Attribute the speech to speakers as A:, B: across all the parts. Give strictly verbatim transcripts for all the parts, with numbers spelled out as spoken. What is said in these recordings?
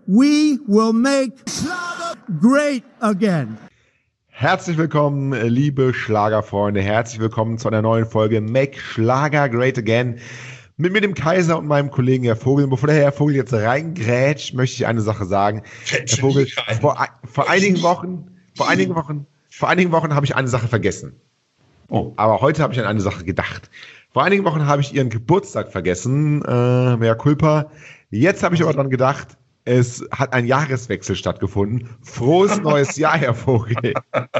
A: We will make Schlager great again.
B: Herzlich willkommen, liebe Schlagerfreunde. Herzlich willkommen zu einer neuen Folge Make Schlager Great Again. Mit mir, dem Kaiser und meinem Kollegen Herr Vogel. Und bevor der Herr Vogel jetzt reingrätscht, möchte ich eine Sache sagen. Herr Vogel, vor, vor einigen Wochen, vor einigen Wochen, vor einigen Wochen habe ich eine Sache vergessen. Oh. Aber heute habe ich an eine Sache gedacht. Vor einigen Wochen habe ich Ihren Geburtstag vergessen, äh, mea culpa. Jetzt habe ich aber dran gedacht, es hat ein Jahreswechsel stattgefunden. Frohes neues Jahr, Herr Vogel.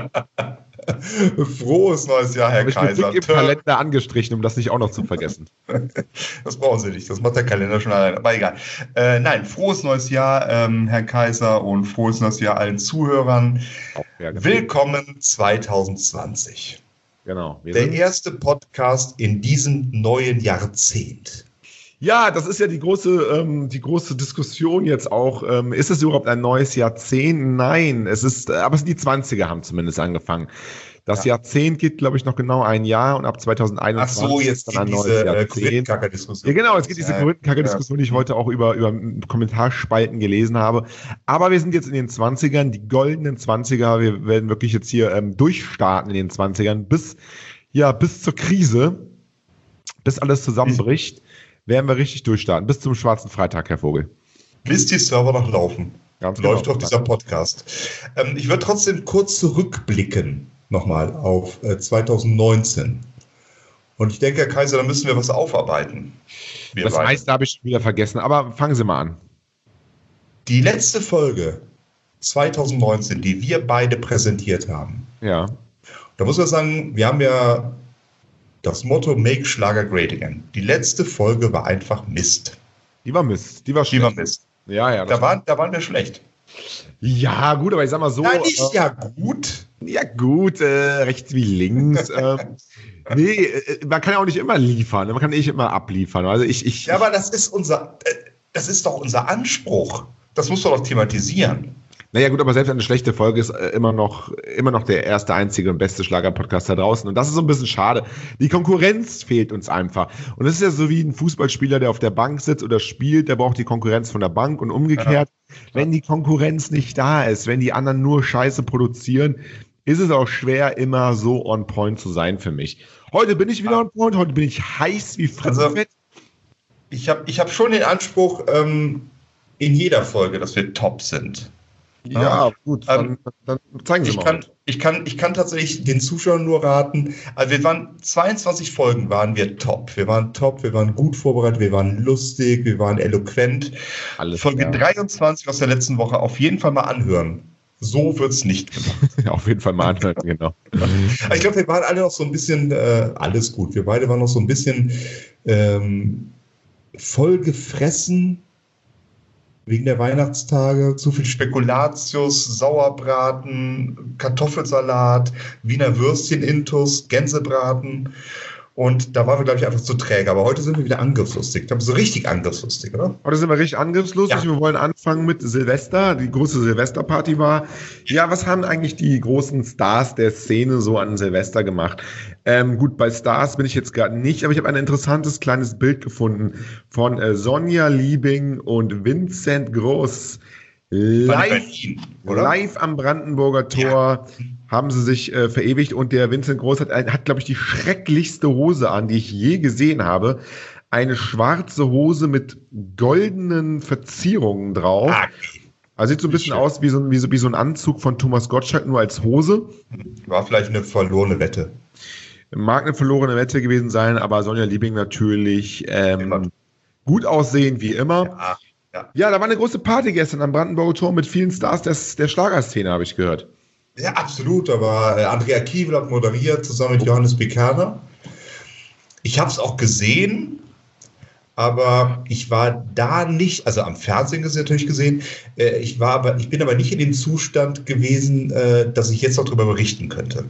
C: Frohes neues Jahr, Herr
B: ich
C: Kaiser.
B: Ich im Kalender angestrichen, um das nicht auch noch zu vergessen.
C: Das brauchen Sie nicht, das macht der Kalender schon allein. Aber egal. Äh, nein, frohes neues Jahr, ähm, Herr Kaiser, und frohes neues Jahr allen Zuhörern. Ja, genau. Willkommen zwanzig zwanzig.
B: Genau. Wir
C: der erste Podcast in diesem neuen Jahrzehnt.
B: Ja, das ist ja die große, ähm, die große Diskussion jetzt auch. Ähm, ist es überhaupt ein neues Jahrzehnt? Nein, es ist, aber die zwanziger haben zumindest angefangen. Das ja. Jahrzehnt geht, glaube ich, noch genau ein Jahr und ab zwanzig einundzwanzig
C: Ach so, jetzt
B: ist dann ein
C: diese,
B: neues
C: äh,
B: Jahrzehnt. Ja, genau, es geht diese Korinthenkacker-Diskussion, die ich heute auch über, über Kommentarspalten gelesen habe. Aber wir sind jetzt in den zwanzigern, die goldenen zwanziger. Wir werden wirklich jetzt hier ähm, durchstarten in den zwanzigern bis, ja, bis zur Krise, bis alles zusammenbricht. Werden wir richtig durchstarten. Bis zum schwarzen Freitag, Herr Vogel.
C: Bis die Server noch laufen.
B: Ganz
C: Läuft
B: genau.
C: doch dieser Podcast. Ähm, ich würde trotzdem kurz zurückblicken nochmal auf äh, zwanzig neunzehn. Und ich denke, Herr Kaiser, da müssen wir was aufarbeiten. Wir
B: das
C: beide.
B: meiste habe ich wieder vergessen, aber fangen Sie mal an.
C: Die letzte Folge zwanzig neunzehn, die wir beide präsentiert haben.
B: Ja.
C: Da muss man sagen, wir haben ja das Motto Make Schlager Great Again. Die letzte Folge war einfach Mist.
B: Die war Mist. Die war schlecht.
C: Die war Mist.
B: Ja, ja.
C: Da waren, da waren wir schlecht.
B: Ja, gut, aber ich sag mal so.
C: Nein, nicht
B: äh,
C: ja gut.
B: Ja, gut, äh, rechts wie links. ähm, nee, äh, man kann ja auch nicht immer liefern. Man kann nicht immer abliefern. Also ich, ich,
C: ja, aber das ist unser, äh, das ist doch unser Anspruch. Das musst du doch thematisieren.
B: Naja gut, aber selbst eine schlechte Folge ist immer noch, immer noch der erste, einzige und beste Schlager-Podcast da draußen. Und das ist so ein bisschen schade. Die Konkurrenz fehlt uns einfach. Und das ist ja so wie ein Fußballspieler, der auf der Bank sitzt oder spielt, der braucht die Konkurrenz von der Bank und umgekehrt. Ja. Wenn die Konkurrenz nicht da ist, wenn die anderen nur Scheiße produzieren, ist es auch schwer, immer so on point zu sein für mich. Heute bin ich wieder on point, heute bin ich heiß wie Frittenfett. Also,
C: ich habe ich hab schon den Anspruch, ähm, in jeder Folge, dass wir top sind.
B: Ja, ja, gut, dann, ähm, dann zeigen Sie
C: ich
B: mal.
C: Kann, ich, kann, ich kann tatsächlich den Zuschauern nur raten, also wir waren, zweiundzwanzig Folgen waren wir top. Wir waren top, wir waren gut vorbereitet, wir waren lustig, wir waren eloquent.
B: Alles
C: Folge
B: klar.
C: dreiundzwanzig aus der letzten Woche auf jeden Fall mal anhören. So wird's nicht gemacht.
B: Ja, auf jeden Fall mal anhören, genau.
C: Ich glaube, wir waren alle noch so ein bisschen, äh, alles gut, wir beide waren noch so ein bisschen ähm, voll gefressen. Wegen der Weihnachtstage, zu viel Spekulatius, Sauerbraten, Kartoffelsalat, Wiener Würstchen-Intus, Gänsebraten. Und da waren wir, glaube ich, einfach zu träge. Aber heute sind wir wieder angriffslustig. Ich glaube, so richtig angriffslustig, oder?
B: Heute sind wir richtig angriffslustig. Ja. Wir wollen anfangen mit Silvester. Die große Silvesterparty war. Ja, was haben eigentlich die großen Stars der Szene so an Silvester gemacht? Ähm, gut, bei Stars bin ich jetzt gerade nicht, aber ich habe ein interessantes kleines Bild gefunden von äh, Sonja Liebing und Vincent Groß. Live,
C: Berlin, oder?
B: live am Brandenburger Tor ja. haben sie sich äh, verewigt und der Vincent Groß hat, hat glaube ich, die schrecklichste Hose an, die ich je gesehen habe. Eine schwarze Hose mit goldenen Verzierungen drauf. Ah, also sieht so ein bisschen schön aus wie so, wie, so, wie so ein Anzug von Thomas Gottschalk, nur als Hose.
C: War vielleicht eine verlorene Wette.
B: Mag eine verlorene Wette gewesen sein, aber Sonja Liebing natürlich ähm, gut aussehen wie immer.
C: Ja. Ja.
B: ja, da war eine große Party gestern am Brandenburger Tor mit vielen Stars des, der Schlagerszene, habe ich gehört.
C: Ja, absolut. Aber äh, Andrea Kiewel hat moderiert, zusammen mit Johannes Bekerner. Ich habe es auch gesehen, aber ich war da nicht, also am Fernsehen ist natürlich gesehen, äh, ich, war aber, ich bin aber nicht in dem Zustand gewesen, äh, dass ich jetzt noch darüber berichten könnte.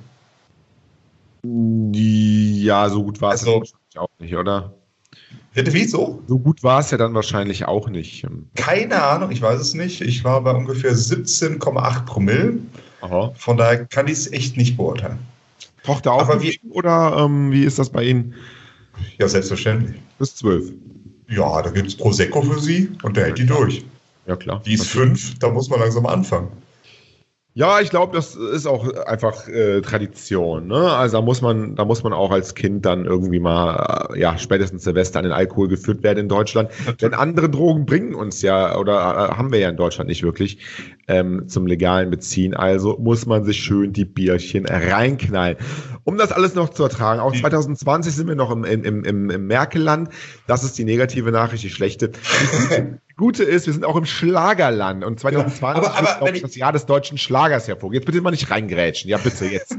B: Ja, so gut war es
C: also,
B: auch nicht, oder?
C: Wie so?
B: So gut war es ja dann wahrscheinlich auch nicht.
C: Keine Ahnung, ich weiß es nicht. Ich war bei ungefähr siebzehn Komma acht Promille.
B: Aha.
C: Von daher kann ich es echt nicht beurteilen.
B: Tochter auch
C: Aber wie,
B: oder ähm, wie ist das bei Ihnen?
C: Ja, selbstverständlich.
B: Bis zwölf.
C: Ja, da gibt es Prosecco für Sie und der hält die durch.
B: Ja, klar.
C: Die ist fünf, da muss man langsam anfangen.
B: Ja, ich glaube, das ist auch einfach äh, Tradition. Ne? Also da muss man, da muss man auch als Kind dann irgendwie mal, äh, ja, spätestens Silvester an den Alkohol geführt werden in Deutschland. Denn andere Drogen bringen uns ja, oder äh, haben wir ja in Deutschland nicht wirklich, ähm, zum legalen Beziehen. Also muss man sich schön die Bierchen reinknallen. Um das alles noch zu ertragen. Auch zwanzig zwanzig sind wir noch im, im, im, im Merkel-Land. Das ist die negative Nachricht, die schlechte. Gute ist, wir sind auch im Schlagerland und zwanzig zwanzig
C: aber, aber,
B: ist das Jahr des deutschen Schlagers hervor. Jetzt bitte mal nicht reingrätschen. Ja, bitte, jetzt.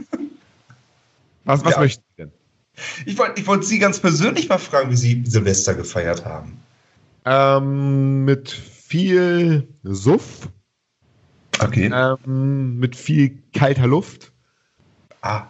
B: Was, was
C: ja.
B: möchten Sie denn?
C: Ich wollte ich wollt Sie ganz persönlich mal fragen, wie Sie Silvester gefeiert haben.
B: Ähm, mit viel Suff.
C: Okay.
B: Ähm, mit viel kalter Luft.
C: Ah.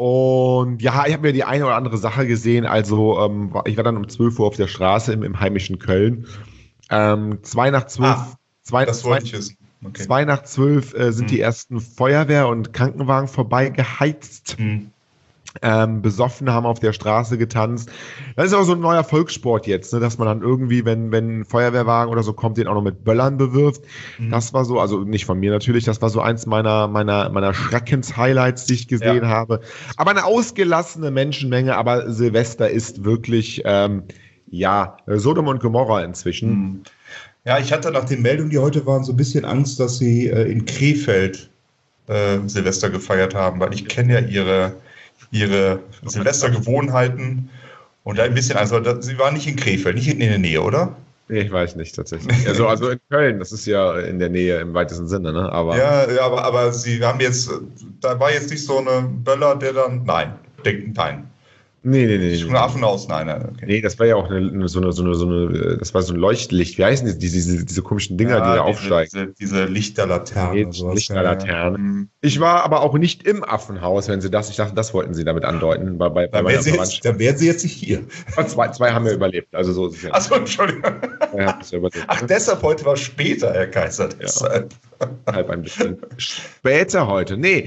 B: Und ja, ich habe mir die eine oder andere Sache gesehen. Also, ähm, ich war dann um zwölf Uhr auf der Straße im, im heimischen Köln. Ähm, zwei nach zwölf.
C: Ah,
B: zwei,
C: das
B: zwei,
C: wollte ich wissen. Okay.
B: Zwei nach zwölf äh, sind
C: hm.
B: die ersten Feuerwehr- und Krankenwagen vorbeigeheizt.
C: Hm.
B: Ähm, besoffen, haben auf der Straße getanzt. Das ist auch so ein neuer Volkssport jetzt, ne, dass man dann irgendwie, wenn, wenn ein Feuerwehrwagen oder so kommt, den auch noch mit Böllern bewirft.
C: Mhm.
B: Das war so, also nicht von mir natürlich, das war so eins meiner, meiner, meiner Schreckens-Highlights, die ich gesehen ja. habe. Aber eine ausgelassene Menschenmenge, aber Silvester ist wirklich, ähm, ja, Sodom und Gomorra inzwischen.
C: Mhm. Ja, ich hatte nach den Meldungen, die heute waren, so ein bisschen Angst, dass sie äh, in Krefeld äh, Silvester gefeiert haben, weil ich kenne ja ihre ihre Silvestergewohnheiten und da ein bisschen, also das, Sie waren nicht in Krefeld, nicht in der Nähe, oder?
B: Nee, ich weiß nicht tatsächlich. Also, also in Köln, das ist ja in der Nähe im weitesten Sinne, ne? Aber
C: ja, ja aber, aber Sie haben jetzt, da war jetzt nicht so eine Böller, der dann, nein, denken, nein.
B: Nee, nee, nee.
C: Schon Affen aus, nein, nein, okay.
B: Nee, das war ja auch eine, so, eine, so, eine, so eine, das war so ein Leuchtlicht. Wie heißen die, diese, diese, diese komischen Dinger,
C: ja,
B: die da
C: diese,
B: aufsteigen?
C: Diese, diese Lichterlaternen.
B: Nee, Lichterlaternen. Ja. Ich war aber auch nicht im Affenhaus, wenn Sie das, ich dachte, das wollten Sie damit andeuten. Bei, bei,
C: dann,
B: bei
C: wären Sie jetzt, dann wären Sie jetzt nicht hier.
B: Zwei, zwei haben wir überlebt, also so ist es ja.
C: Achso, Entschuldigung.
B: Ja überlebt,
C: Ach,
B: ne?
C: deshalb heute war später, Herr Kaiser. Deshalb.
B: Ja. Halb ein bisschen später heute. Nee,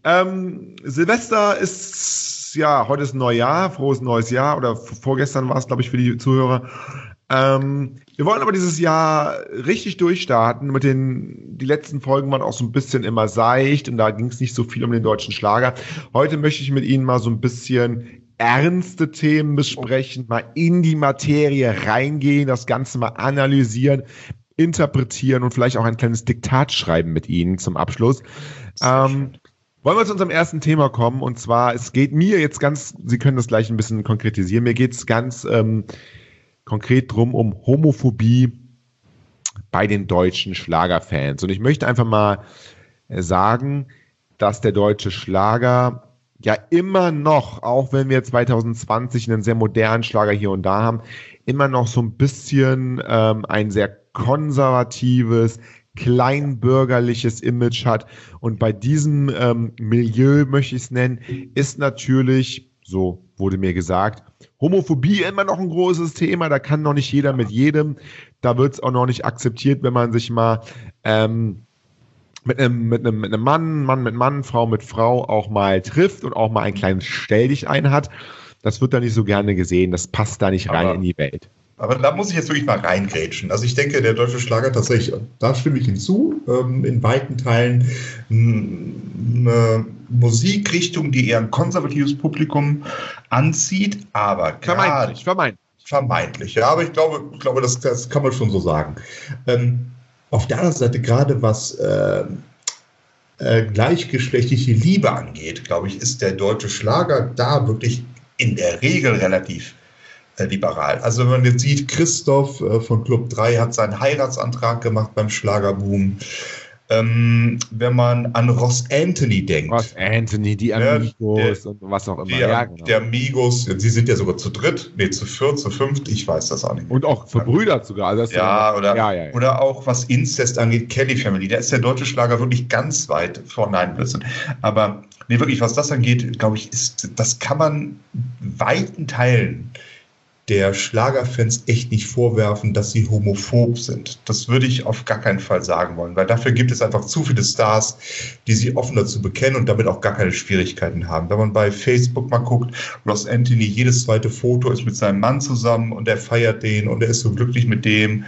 B: ähm, Silvester ist... Ja, heute ist Neujahr, frohes neues Jahr oder vorgestern war es, glaube ich, für die Zuhörer. Ähm, wir wollen aber dieses Jahr richtig durchstarten. Mit den, die letzten Folgen waren auch so ein bisschen immer seicht und da ging es nicht so viel um den deutschen Schlager. Heute möchte ich mit Ihnen mal so ein bisschen ernste Themen besprechen, mal in die Materie reingehen, das Ganze mal analysieren, interpretieren und vielleicht auch ein kleines Diktat schreiben mit Ihnen zum Abschluss. Ähm, Wollen wir zu unserem ersten Thema kommen, und zwar, es geht mir jetzt ganz, Sie können das gleich ein bisschen konkretisieren, mir geht es ganz ähm, konkret drum um Homophobie bei den deutschen Schlagerfans. Und ich möchte einfach mal sagen, dass der deutsche Schlager ja immer noch, auch wenn wir zwanzig zwanzig einen sehr modernen Schlager hier und da haben, immer noch so ein bisschen ähm, ein sehr konservatives, kleinbürgerliches Image hat. Und bei diesem ähm, Milieu, möchte ich es nennen, ist natürlich, so wurde mir gesagt, Homophobie immer noch ein großes Thema. Da kann noch nicht jeder mit jedem. Da wird es auch noch nicht akzeptiert, wenn man sich mal ähm, mit einem, mit einem, mit einem Mann, Mann mit Mann, Frau mit Frau auch mal trifft und auch mal ein kleines Stelldichein hat. Das wird da nicht so gerne gesehen. Das passt da nicht rein
C: Aber
B: in die Welt.
C: Aber da muss ich jetzt wirklich mal reingrätschen. Also ich denke, der deutsche Schlager tatsächlich, da stimme ich hinzu, ähm, in weiten Teilen eine Musikrichtung, die eher ein konservatives Publikum anzieht, aber
B: vermeintlich, vermeintlich.
C: Vermeintlich, ja, aber ich glaube, ich glaube das, das kann man schon so sagen. Ähm, auf der anderen Seite, gerade was äh, äh, gleichgeschlechtliche Liebe angeht, glaube ich, ist der deutsche Schlager da wirklich in der Regel relativ liberal. Also wenn man jetzt sieht, Christoph äh, von Club drei hat seinen Heiratsantrag gemacht beim Schlagerboom. Ähm, wenn man an Ross Anthony denkt.
B: Ross Anthony, die Amigos ja, und was auch immer.
C: Die,
B: ja, genau.
C: Die Amigos, sie sind ja sogar zu dritt, nee, zu viert, zu fünft, ich weiß das auch nicht mehr.
B: Und auch verbrüdert sogar. Also das
C: ja,
B: ja,
C: oder,
B: ja, ja, ja.
C: oder auch was Incest angeht, Kelly Family, da ist der deutsche Schlager wirklich ganz weit vor. Nein, Blödsinn. Aber nee, wirklich, was das angeht, glaube ich, ist, das kann man weiten Teilen der Schlagerfans echt nicht vorwerfen, dass sie homophob sind. Das würde ich auf gar keinen Fall sagen wollen, weil dafür gibt es einfach zu viele Stars, die sich offen dazu bekennen und damit auch gar keine Schwierigkeiten haben. Wenn man bei Facebook mal guckt, Ross Anthony, jedes zweite Foto ist mit seinem Mann zusammen und er feiert den und er ist so glücklich mit dem.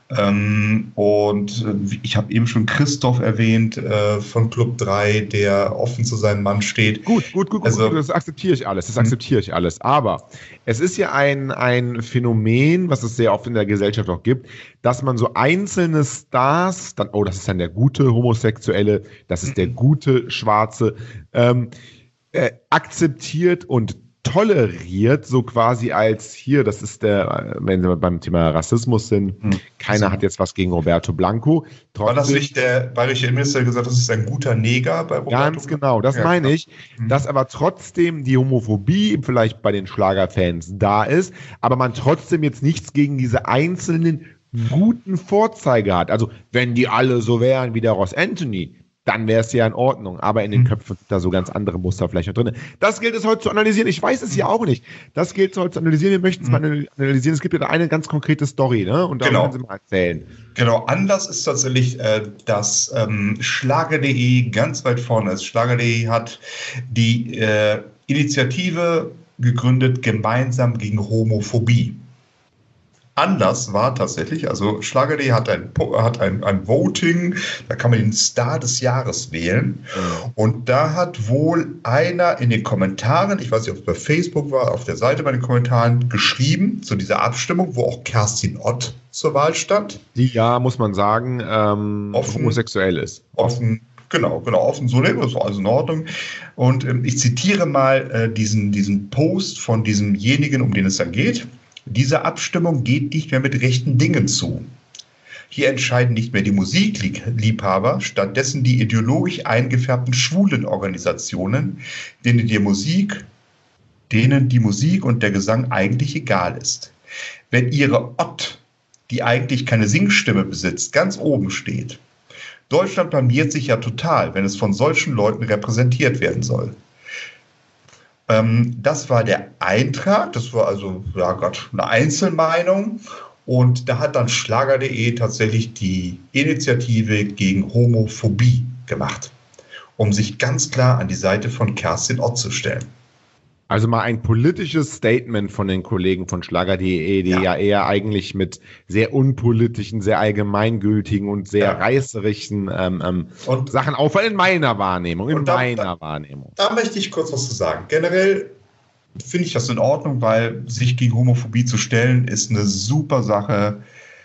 C: Ähm, und äh, ich habe eben schon Christoph erwähnt äh, von Club drei, der offen zu seinem Mann steht.
B: Gut, gut, gut,
C: also,
B: gut, das akzeptiere ich alles, das akzeptiere ich alles. Aber es ist ja ein, ein Phänomen, was es sehr oft in der Gesellschaft auch gibt, dass man so einzelne Stars, dann, oh, das ist dann der gute Homosexuelle, das ist der gute Schwarze, ähm, äh, akzeptiert und toleriert, so quasi als hier, das ist der, wenn wir beim Thema Rassismus sind, hm. keiner so. hat jetzt was gegen Roberto Blanco.
C: Trotzdem, war das nicht der bayerische Innenminister, der gesagt hat, das ist ein guter Neger bei Roberto
B: Ganz Blanco? Genau, das ja, meine ich, hm. dass aber trotzdem die Homophobie vielleicht bei den Schlagerfans da ist, aber man trotzdem jetzt nichts gegen diese einzelnen guten Vorzeige hat. Also wenn die alle so wären wie der Ross Anthony, dann wäre es ja in Ordnung. Aber in den Köpfen sind da so ganz andere Muster vielleicht noch drin. Das gilt es heute zu analysieren. Ich weiß es ja auch nicht. Das gilt es heute zu analysieren. Wir möchten es mal analysieren. Es gibt ja da eine ganz konkrete Story, ne? Und da
C: genau.
B: können Sie mal erzählen.
C: Genau. Anders ist tatsächlich, äh, dass ähm, Schlager punkt de ganz weit vorne ist. Schlager punkt de hat die äh, Initiative gegründet, gemeinsam gegen Homophobie. Anlass war tatsächlich, also Schlager punkt de hat ein, hat ein, ein Voting, da kann man den Star des Jahres wählen. Mhm. Und da hat wohl einer in den Kommentaren, ich weiß nicht, ob es bei Facebook war, auf der Seite bei den Kommentaren, geschrieben zu dieser Abstimmung, wo auch Kerstin Ott zur Wahl stand.
B: Die ja, muss man sagen, ähm, offen, homosexuell ist.
C: Offen. Genau, genau, offen so leben, das war alles in Ordnung. Und ähm, ich zitiere mal äh, diesen, diesen Post von diesemjenigen, um den es dann geht. Diese Abstimmung geht nicht mehr mit rechten Dingen zu. Hier entscheiden nicht mehr die Musikliebhaber, stattdessen die ideologisch eingefärbten schwulen Organisationen, denen die Musik, denen die Musik und der Gesang eigentlich egal ist. Wenn ihre Ott, die eigentlich keine Singstimme besitzt, ganz oben steht. Deutschland blamiert sich ja total, wenn es von solchen Leuten repräsentiert werden soll. Das war der Eintrag, das war also, ja Gott, eine Einzelmeinung. Und da hat dann Schlager punkt de tatsächlich die Initiative gegen Homophobie gemacht, um sich ganz klar an die Seite von Kerstin Ott zu stellen.
B: Also mal ein politisches Statement von den Kollegen von Schlager punkt de, die ja. ja eher eigentlich mit sehr unpolitischen, sehr allgemeingültigen und sehr ja. reißerischen ähm, ähm, und, Sachen auffallen, in meiner Wahrnehmung, in da, meiner
C: da,
B: Wahrnehmung.
C: Da möchte ich kurz was zu sagen. Generell finde ich das in Ordnung, weil sich gegen Homophobie zu stellen, ist eine super Sache.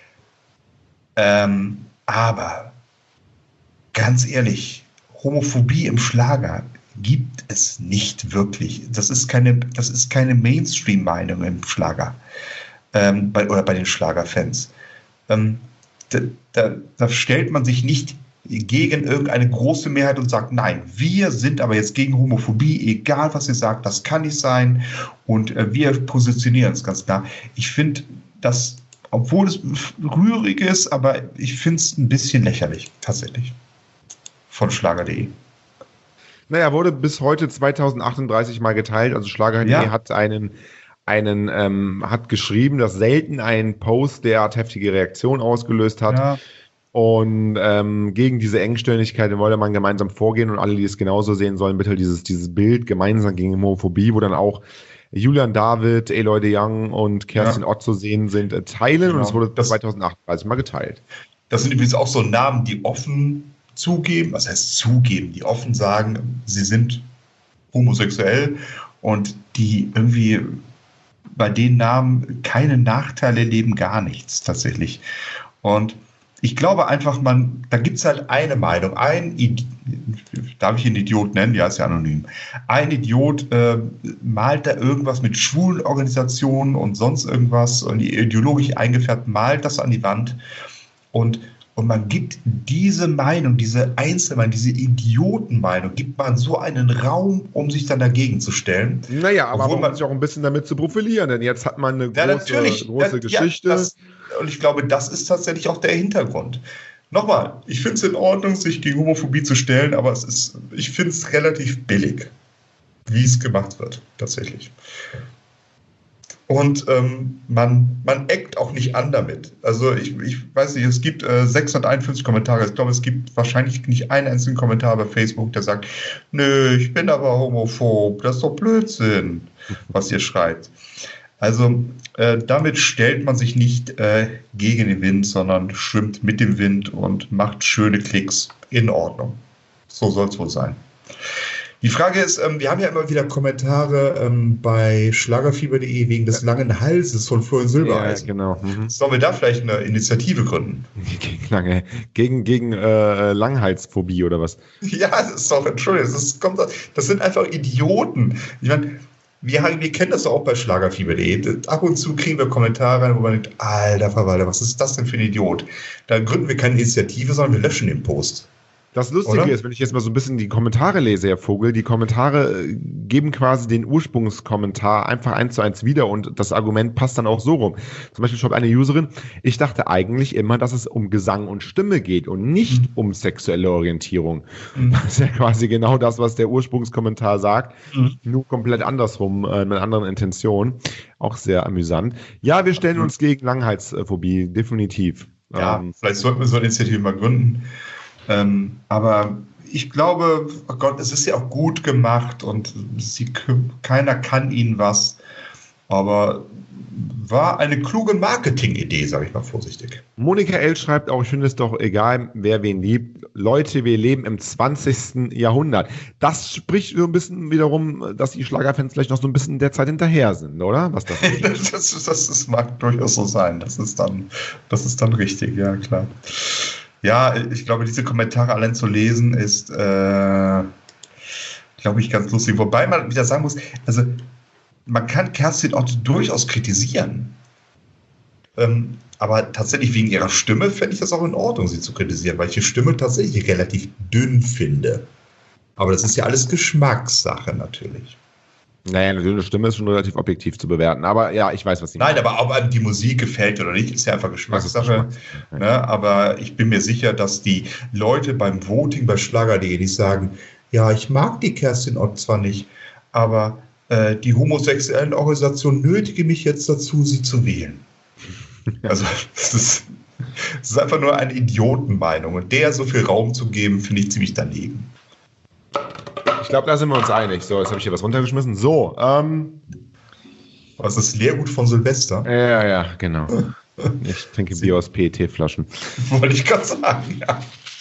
C: Ähm, aber ganz ehrlich, Homophobie im Schlager gibt es nicht wirklich. Das ist keine, das ist keine Mainstream-Meinung im Schlager ähm, bei, oder bei den Schlagerfans. Ähm, da, da, da stellt man sich nicht gegen irgendeine große Mehrheit und sagt, nein, wir sind aber jetzt gegen Homophobie, egal was ihr sagt, das kann nicht sein und äh, wir positionieren uns ganz klar. Ich finde, dass, obwohl es rührig ist, aber ich finde es ein bisschen lächerlich, tatsächlich, von Schlager punkt de.
B: Naja, wurde bis heute zweitausendachtunddreißig mal geteilt. Also Schlager punkt de ja. hat einen, einen ähm, hat geschrieben, dass selten ein Post derart heftige Reaktion ausgelöst hat. Ja. Und ähm, gegen diese Engstirnigkeit wollte man gemeinsam vorgehen und alle, die es genauso sehen sollen, bitte dieses, dieses Bild gemeinsam gegen Homophobie, wo dann auch Julian David, Eloy de Young und Kerstin ja. Ott zu sehen sind, äh, teilen. Genau. Und es wurde das, zweitausendachtunddreißig mal geteilt.
C: Das sind übrigens auch so Namen, die offen zugeben, was heißt zugeben, die offen sagen, sie sind homosexuell und die irgendwie bei den Namen keine Nachteile leben, gar nichts tatsächlich. Und ich glaube einfach, man, da gibt es halt eine Meinung, ein Idi- darf ich ihn Idiot nennen? Ja, ist ja anonym. Ein Idiot äh, malt da irgendwas mit schwulen Organisationen und sonst irgendwas und ideologisch eingefärbt, malt das an die Wand und Und man gibt diese Meinung, diese Einzelmeinung, diese Idiotenmeinung, gibt man so einen Raum, um sich dann dagegen zu stellen.
B: Naja, aber man muss sich auch ein bisschen damit zu profilieren, denn jetzt hat man eine
C: ja,
B: große, große das, Geschichte.
C: Ja, das, und ich glaube, das ist tatsächlich auch der Hintergrund. Nochmal, ich finde es in Ordnung, sich gegen Homophobie zu stellen, aber es ist, ich finde es relativ billig, wie es gemacht wird, tatsächlich. Und ähm, man, man eckt auch nicht an damit. Also ich, ich weiß nicht, es gibt äh, sechshunderteinundfünfzig Kommentare. Ich glaube, es gibt wahrscheinlich nicht einen einzigen Kommentar bei Facebook, der sagt, nö, ich bin aber homophob, das ist doch Blödsinn, was ihr schreibt. Also äh, damit stellt man sich nicht äh, gegen den Wind, sondern schwimmt mit dem Wind und macht schöne Klicks. In Ordnung. So soll es wohl sein. Die Frage ist, ähm, wir haben ja immer wieder Kommentare ähm, bei schlagerfieber punkt de wegen des langen Halses von Florian Silbereisen.
B: Ja, genau. Mhm.
C: Sollen wir da vielleicht eine Initiative gründen?
B: Gegen, lange, gegen, gegen äh, Langhalsphobie oder was?
C: Ja, das ist doch, Entschuldigung, das, ist, kommt, das sind einfach Idioten. Ich meine, wir, haben, wir kennen das doch auch bei schlagerfieber punkt de. Ab und zu kriegen wir Kommentare rein, wo man denkt, alter Verwalter, was ist das denn für ein Idiot? Da gründen wir keine Initiative, sondern wir löschen den Post.
B: Das Lustige
C: Oder?
B: ist, wenn ich jetzt mal so ein bisschen die Kommentare lese, Herr Vogel, die Kommentare äh, geben quasi den Ursprungskommentar einfach eins zu eins wieder und das Argument passt dann auch so rum. Zum Beispiel schreibt eine Userin, ich dachte eigentlich immer, dass es um Gesang und Stimme geht und nicht mhm. um sexuelle Orientierung. Mhm. Das ist ja quasi genau das, was der Ursprungskommentar sagt, mhm. nur komplett andersrum, äh, mit anderen Intentionen. Auch sehr amüsant. Ja, wir stellen mhm. uns gegen Langhalsphobie, definitiv.
C: Ja,
B: ähm,
C: vielleicht sollten wir so eine Initiative mal gründen. Ähm, aber ich glaube, oh Gott, es ist ja auch gut gemacht und sie, keiner kann ihnen was. Aber war eine kluge Marketing-Idee, sage ich mal vorsichtig.
B: Monika L. schreibt auch, ich finde es doch egal, wer wen liebt. Leute, wir leben im zwanzigsten Jahrhundert. Das spricht so ein bisschen wiederum, dass die Schlagerfans vielleicht noch so ein bisschen der Zeit hinterher sind, oder? Was das,
C: das, das, das, das mag durchaus so sein. Das ist dann, das ist dann richtig, ja klar. Ja, ich glaube, diese Kommentare allein zu lesen ist, äh, glaube ich, ganz lustig. Wobei man wieder sagen muss, also man kann Kerstin Ott durchaus kritisieren. Ähm, aber tatsächlich wegen ihrer Stimme fände ich das auch in Ordnung, sie zu kritisieren, weil ich die Stimme tatsächlich relativ dünn finde. Aber das ist ja alles Geschmackssache natürlich.
B: Naja, eine dünne Stimme ist schon relativ objektiv zu bewerten. Aber ja, ich weiß, was Sie
C: meinen. Nein, aber ob einem die Musik gefällt oder nicht, ist ja einfach Geschmackssache.
B: Geschmackssache.
C: Ne? Aber ich bin mir sicher, dass die Leute beim Voting bei Schlager punkt de nicht sagen, ja, ich mag die Kerstin Ott zwar nicht, aber äh, die homosexuellen Organisationen nötigen mich jetzt dazu, sie zu wählen. Also das ist, das ist einfach nur eine Idiotenmeinung. Und der so viel Raum zu geben, finde ich ziemlich daneben.
B: Ich glaube, da sind wir uns einig. So, jetzt habe ich hier was runtergeschmissen. So, ähm.
C: Was ist das Leergut von Silvester?
B: Ja, ja, genau. Ich trinke Bier aus P E T-Flaschen.
C: Wollte ich gerade sagen, ja.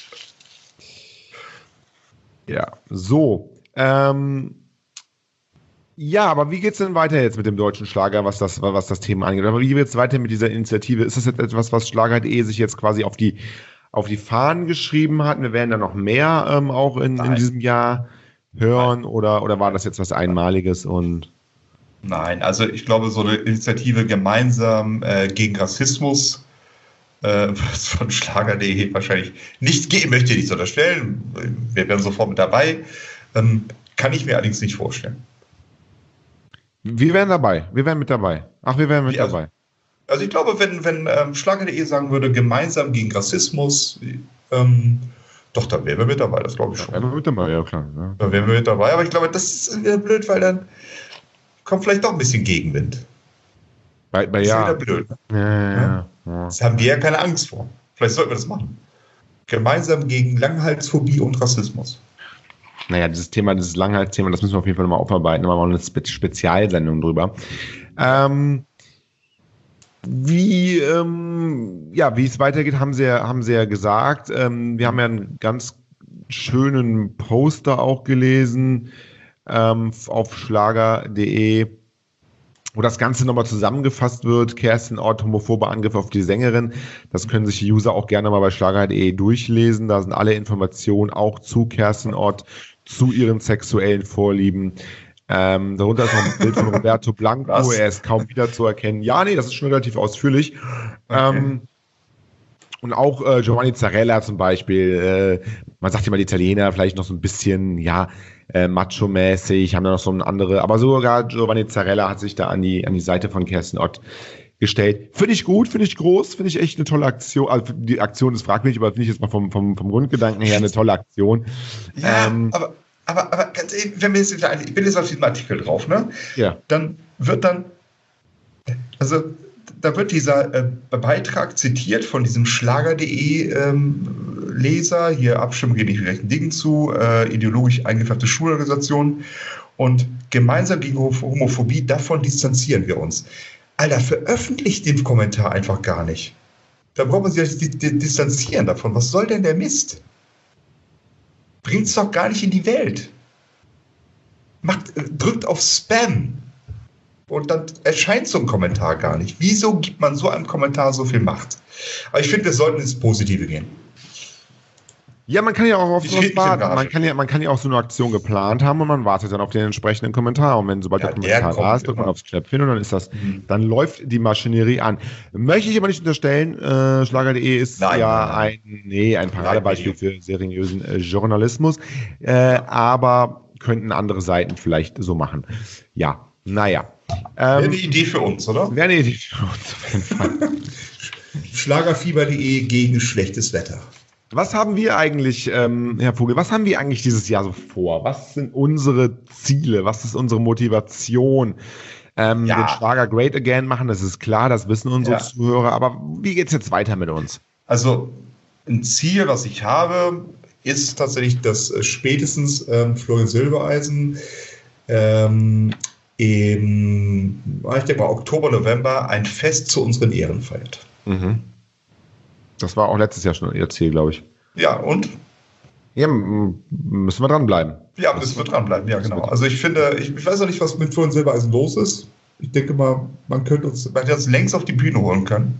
B: Ja, so. Ähm. Ja, aber wie geht's denn weiter jetzt mit dem deutschen Schlager, was das, was das Thema angeht? Aber wie geht's weiter mit dieser Initiative? Ist das jetzt etwas, was schlager punkt de sich jetzt quasi auf die, auf die Fahnen geschrieben hat? Wir werden da noch mehr ähm, auch in, in diesem Jahr hören oder, oder war das jetzt was Einmaliges? Und
C: Nein, also ich glaube, so eine Initiative gemeinsam äh, gegen Rassismus äh, wird es von schlager punkt de wahrscheinlich nicht geben, möchte ich nicht unterstellen. Wir wären sofort mit dabei. Ähm, kann ich mir allerdings nicht vorstellen.
B: Wir wären dabei. Wir wären mit dabei. Ach, wir wären mit
C: ja,
B: dabei.
C: Also ich glaube, wenn, wenn ähm, schlager punkt de sagen würde, gemeinsam gegen Rassismus, ähm, doch, dann wären wir mit dabei, das glaube ich schon.
B: Ja, wären wir mit dabei, ja klar. Ja.
C: Dann wären wir mit dabei, aber ich glaube, das ist wieder blöd, weil dann kommt vielleicht doch ein bisschen Gegenwind.
B: Bei, bei
C: das ist
B: ja.
C: wieder blöd.
B: Ja, ja, ja.
C: Das haben wir ja keine Angst vor. Vielleicht sollten wir das machen. Gemeinsam gegen Langhalsphobie und Rassismus.
B: Naja, dieses Thema, dieses Langhalsthema, das müssen wir auf jeden Fall nochmal aufarbeiten. Da machen wir mal eine Spe- Spezialsendung drüber. Ähm, wie, ähm, ja, wie es weitergeht, haben sie ja, haben sie ja gesagt. Ähm, wir haben ja einen ganz schönen Poster auch gelesen ähm, auf schlager punkt de, wo das Ganze nochmal zusammengefasst wird. Kerstin Ott, homophobe Angriffe auf die Sängerin. Das können sich die User auch gerne mal bei schlager punkt de durchlesen. Da sind alle Informationen auch zu Kerstin Ott, zu ihren sexuellen Vorlieben. Ähm, darunter ist noch ein Bild von Roberto Blanco. Was? Er ist kaum wieder zu erkennen. Ja, nee, das ist schon relativ ausführlich. Okay. Ähm, und auch äh, Giovanni Zarella zum Beispiel. Äh, man sagt immer die Italiener vielleicht noch so ein bisschen, ja, äh, macho-mäßig, haben da noch so eine andere, aber sogar Giovanni Zarella hat sich da an die, an die Seite von Kerstin Ott gestellt. Finde ich gut, finde ich groß, finde ich echt eine tolle Aktion. Also die Aktion ist fragwürdig, aber finde ich jetzt mal vom, vom, vom Grundgedanken her eine tolle Aktion.
C: Ja,
B: ähm,
C: aber, aber, aber ganz ehrlich, wenn wir jetzt, ich bin jetzt auf diesem Artikel drauf, ne?
B: Ja.
C: Dann wird dann, also da wird dieser äh, Beitrag zitiert von diesem schlager punkt de ähm, Leser, hier Abstimmung geht nicht rechten Dingen zu, äh, ideologisch eingefärbte Schulorganisation und gemeinsam gegen Homophobie, davon distanzieren wir uns. Alter, veröffentlicht den Kommentar einfach gar nicht. Da braucht man sich di- di- distanzieren davon. Was soll denn der Mist? Bringt's doch gar nicht in die Welt. Macht, drückt auf Spam. Und dann erscheint so ein Kommentar gar nicht. Wieso gibt man so einem Kommentar so viel Macht? Aber ich finde, wir sollten ins Positive gehen.
B: Ja, man kann ja auch auf
C: Ich
B: sowas
C: red mich in
B: warten.
C: Rage.
B: Man kann, ja, man kann ja auch so eine Aktion geplant haben und man wartet dann auf den entsprechenden Kommentar. Und wenn sobald
C: Ja,
B: der
C: der
B: Kommentar
C: kommt
B: da ist, drückt man
C: immer.
B: aufs Knöpfchen und dann ist das,
C: Mhm.
B: dann läuft die Maschinerie an. Möchte ich aber nicht unterstellen, äh, Schlager punkt de ist
C: Nein,
B: ja
C: nein, nein.
B: ein, nee, ein Paradebeispiel für seriösen äh, Journalismus. Äh, aber könnten andere Seiten vielleicht so machen. Ja, naja.
C: Wäre
B: Ähm,
C: eine Idee für uns, oder?
B: Wäre eine Idee für uns auf jeden Fall.
C: Schlagerfieber punkt de gegen schlechtes Wetter.
B: Was haben wir eigentlich, ähm, Herr Vogel, was haben wir eigentlich dieses Jahr so vor? Was sind unsere Ziele? Was ist unsere Motivation? Ähm,
C: Ja.
B: Den Schlager Great Again machen, das ist klar, das wissen unsere
C: Ja.
B: Zuhörer. Aber wie geht's jetzt weiter mit uns?
C: Also ein Ziel, was ich habe, ist tatsächlich, dass äh, spätestens ähm, Florian Silbereisen ähm, im, ich denke mal, Oktober, November ein Fest zu unseren Ehren feiert.
B: Mhm. Das war auch letztes Jahr schon ihr Ziel, glaube ich.
C: Ja, und?
B: Ja, m- müssen wir dranbleiben.
C: Ja, müssen wir dranbleiben, ja, genau. Also ich finde, ich, ich weiß noch nicht, was mit Florian Silbereisen los ist. Ich denke mal, man könnte uns, man hätte uns längst auf die Bühne holen können.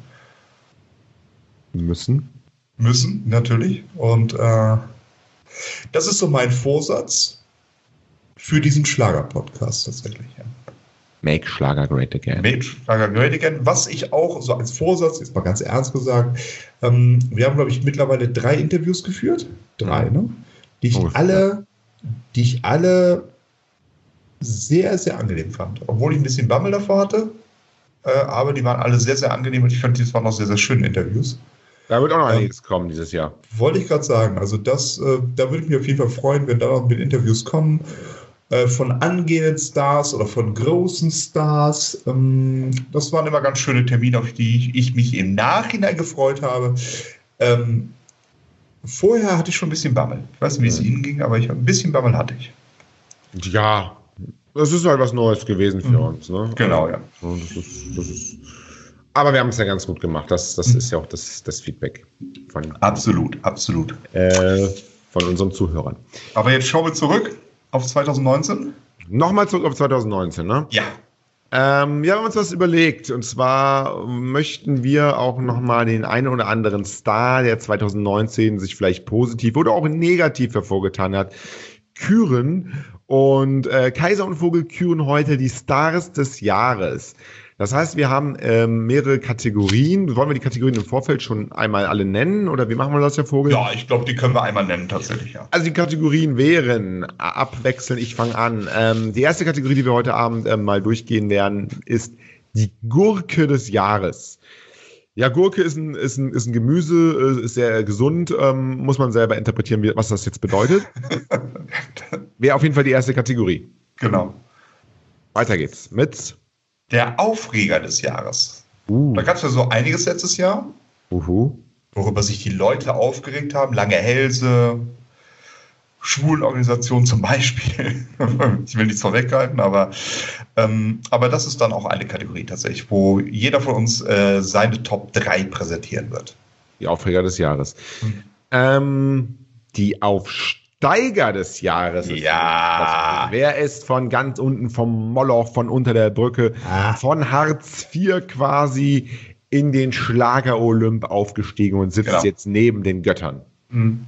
B: Müssen.
C: Müssen, natürlich. Und äh, das ist so mein Vorsatz für diesen Schlager-Podcast tatsächlich. Ja.
B: Make Schlager Great Again.
C: Made Schlager Great Again. Was ich auch so als Vorsatz, jetzt mal ganz ernst gesagt, ähm, wir haben, glaube ich, mittlerweile drei Interviews geführt. Drei, ne? Die ich
B: Ungefähr.
C: alle, die ich alle sehr, sehr angenehm fand. Obwohl ich ein bisschen Bammel davor hatte. Äh, aber die waren alle sehr, sehr angenehm und ich fand, das waren auch sehr, sehr schöne Interviews.
B: Da wird auch noch
C: Ähm,
B: einiges kommen dieses Jahr.
C: Wollte ich gerade sagen. Also das, äh, da würde ich mich auf jeden Fall freuen, wenn da noch mit Interviews kommen. Äh, von angehenden Stars oder von großen Stars. Ähm, das waren immer ganz schöne Termine, auf die ich, ich mich im Nachhinein gefreut habe. Ähm, vorher hatte ich schon ein bisschen Bammel. Ich weiß nicht, wie es
B: Mhm.
C: Ihnen ging, aber ich, ein bisschen Bammel hatte ich.
B: Ja, das ist halt was Neues gewesen für
C: Mhm.
B: uns. Ne?
C: Genau, ja.
B: Und das ist, das ist, aber wir haben es ja ganz gut gemacht. Das, das
C: Mhm.
B: ist ja auch das, das Feedback von,
C: Absolut, absolut.
B: äh, von unseren Zuhörern.
C: Aber jetzt schauen wir zurück auf zwanzig neunzehn.
B: Nochmal zurück auf zwanzig neunzehn. Ne?
C: Ja.
B: Ähm, wir haben uns was überlegt. Und zwar möchten wir auch nochmal den einen oder anderen Star, der zwanzig neunzehn sich vielleicht positiv oder auch negativ hervorgetan hat, küren. Und äh, Kaiser und Vogel küren heute die Stars des Jahres. Das heißt, wir haben ähm, mehrere Kategorien. Wollen wir die Kategorien im Vorfeld schon einmal alle nennen? Oder wie machen wir das, Herr Vogel?
C: Ja, ich glaube, die können wir einmal nennen, tatsächlich, ja.
B: Also die Kategorien wären, äh, abwechseln, ich fange an. Ähm, die erste Kategorie, die wir heute Abend ähm, mal durchgehen werden, ist die Gurke des Jahres. Ja, Gurke ist ein, ist ein, ist ein Gemüse, äh, ist sehr gesund, ähm, muss man selber interpretieren, wie, was das jetzt bedeutet. Wäre auf jeden Fall die erste Kategorie.
C: Genau.
B: Weiter geht's mit
C: Der Aufreger des Jahres.
B: uh,
C: Da gab es ja so einiges letztes Jahr,
B: uhu.
C: worüber sich die Leute aufgeregt haben. Lange Hälse, Schwulenorganisationen zum Beispiel. Ich will nichts vorweghalten, aber, ähm, aber das ist dann auch eine Kategorie tatsächlich, wo jeder von uns äh, seine Top drei präsentieren wird.
B: Die Aufreger des Jahres.
C: Hm.
B: Ähm, die Aufsteiger des Jahres. ist
C: Ja.
B: das. Wer ist von ganz unten vom Moloch, von unter der Brücke,
C: Ah.
B: von Hartz vier quasi in den Schlager-Olymp aufgestiegen und sitzt
C: Genau.
B: jetzt neben den Göttern?
C: Mhm.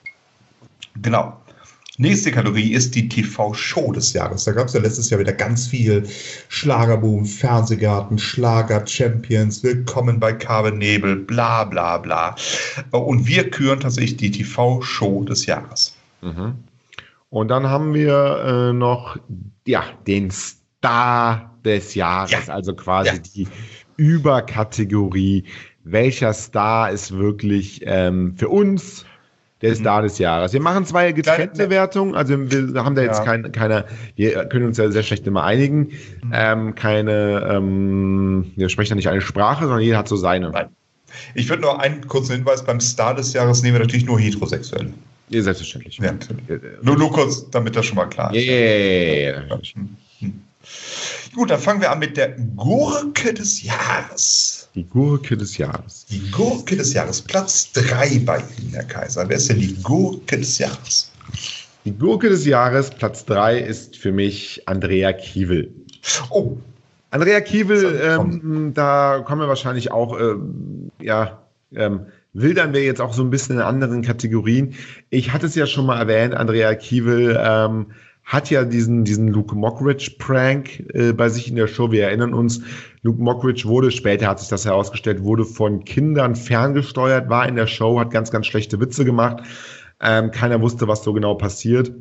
C: Genau. Nächste Kategorie ist die T V-Show des Jahres. Da gab es ja letztes Jahr wieder ganz viel Schlagerboom, Fernsehgarten, Schlager-Champions, Willkommen bei Carmen Nebel, bla bla bla. Und wir küren tatsächlich die T V-Show des Jahres.
B: Mhm. Und dann haben wir äh, noch ja, den Star des Jahres,
C: Ja.
B: also quasi
C: Ja.
B: die Überkategorie. Welcher Star ist wirklich ähm, für uns der Star des Jahres? Wir machen zwei getrennte
C: Kleine-
B: Wertungen, also wir haben da jetzt
C: Ja.
B: kein, keine, wir können uns ja sehr schlecht immer einigen,
C: Mhm.
B: ähm, keine, ähm, wir sprechen ja nicht eine Sprache, sondern jeder hat so seine.
C: Nein. Ich würde noch einen kurzen Hinweis: Beim Star des Jahres nehmen wir natürlich nur Heterosexuelle.
B: Ja, selbstverständlich.
C: Ja, natürlich. Nur, nur kurz, damit das schon mal klar ist.
B: Yeah.
C: Hm. Gut, dann fangen wir an mit der Gurke des Jahres.
B: Die Gurke des Jahres.
C: Die Gurke des Jahres. Platz drei bei Ihnen, Herr Kaiser. Wer ist denn die Gurke des Jahres?
B: Die Gurke des Jahres, Platz drei, ist für mich Andrea Kiewel.
C: Oh.
B: Andrea Kiewel, ähm, da kommen wir wahrscheinlich auch, ähm, ja, ähm, wildern wir jetzt auch so ein bisschen in anderen Kategorien. Ich hatte es ja schon mal erwähnt, Andrea Kiewel ähm, hat ja diesen, diesen Luke Mockridge-Prank äh, bei sich in der Show. Wir erinnern uns, Luke Mockridge wurde, später hat sich das herausgestellt, wurde von Kindern ferngesteuert, war in der Show, hat ganz, ganz schlechte Witze gemacht. Ähm, keiner wusste, was so genau passiert.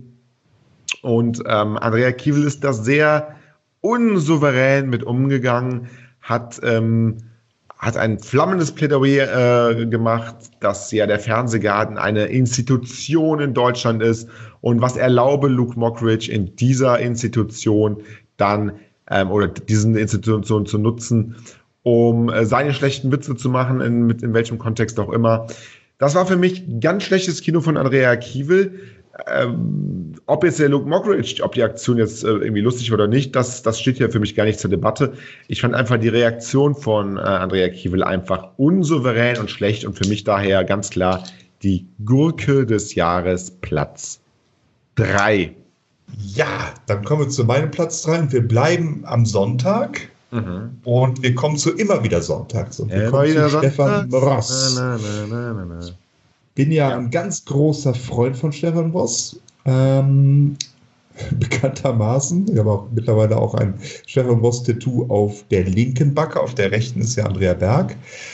B: Und ähm, Andrea Kiewel ist da sehr unsouverän mit umgegangen, hat, ähm, hat ein flammendes Plädoyer äh, gemacht, dass ja der Fernsehgarten eine Institution in Deutschland ist und was erlaube Luke Mockridge in dieser Institution dann ähm, oder diesen Institution zu nutzen, um äh, seine schlechten Witze zu machen, in, mit, in welchem Kontext auch immer. Das war für mich ganz schlechtes Kino von Andrea Kiewel. Ähm, ob jetzt der Luke Mockridge, ob die Aktion jetzt äh, irgendwie lustig war oder nicht, das, das steht ja für mich gar nicht zur Debatte. Ich fand einfach die Reaktion von äh, Andrea Kiewel einfach unsouverän und schlecht und für mich daher ganz klar die Gurke des Jahres, Platz drei.
C: Ja, dann kommen wir zu meinem Platz drei und wir bleiben am Sonntag. Mhm. Und wir kommen zu immer wieder Sonntags und wir
B: immer
C: kommen zu Stefan
B: Sonntag.
C: Ross.
B: Na, na, na, na, na.
C: Bin ja,
B: Ja.
C: ein ganz großer Freund von Stefan Ross. Ähm, bekanntermaßen. Ich habe auch mittlerweile auch ein Stefan Ross-Tattoo auf der linken Backe, auf der rechten ist ja Andrea Berg.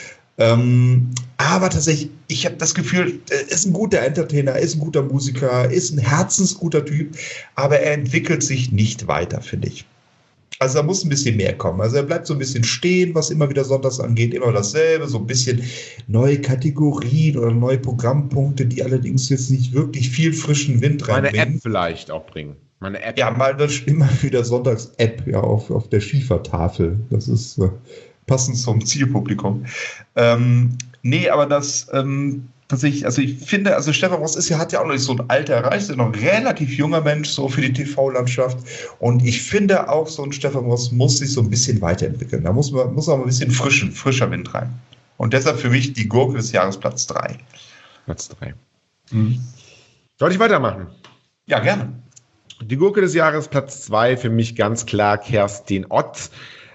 C: Ähm, aber tatsächlich, ich habe das Gefühl, er ist ein guter Entertainer, er ist ein guter Musiker, ist ein herzensguter Typ, aber er entwickelt sich nicht weiter, finde ich. Also da muss ein bisschen mehr kommen. Also er bleibt so ein bisschen stehen, was immer wieder sonntags angeht, immer dasselbe, so ein bisschen neue Kategorien oder neue Programmpunkte, die allerdings jetzt nicht wirklich viel frischen Wind
B: Meine
C: reinbringen.
B: App vielleicht auch bringen. Meine App.
C: Ja, mal das immer wieder Sonntags-App ja, auf, auf der Schiefertafel. Das ist äh, passend zum Zielpublikum. Ähm, nee, aber das ähm, tatsächlich, also ich finde, also Stefan Ross ist ja, hat ja auch noch nicht so ein Alter erreicht, ist noch ein relativ junger Mensch, so für die T V-Landschaft. Und ich finde auch, so ein Stefan Ross muss sich so ein bisschen weiterentwickeln. Da muss man muss auch ein bisschen frischen, frischer Wind rein. Und deshalb für mich die Gurke des Jahres Platz drei.
B: Platz drei. Mhm. Soll ich weitermachen?
C: Ja, gerne.
B: Die Gurke des Jahres, Platz zwei, für mich ganz klar Kerstin Ott.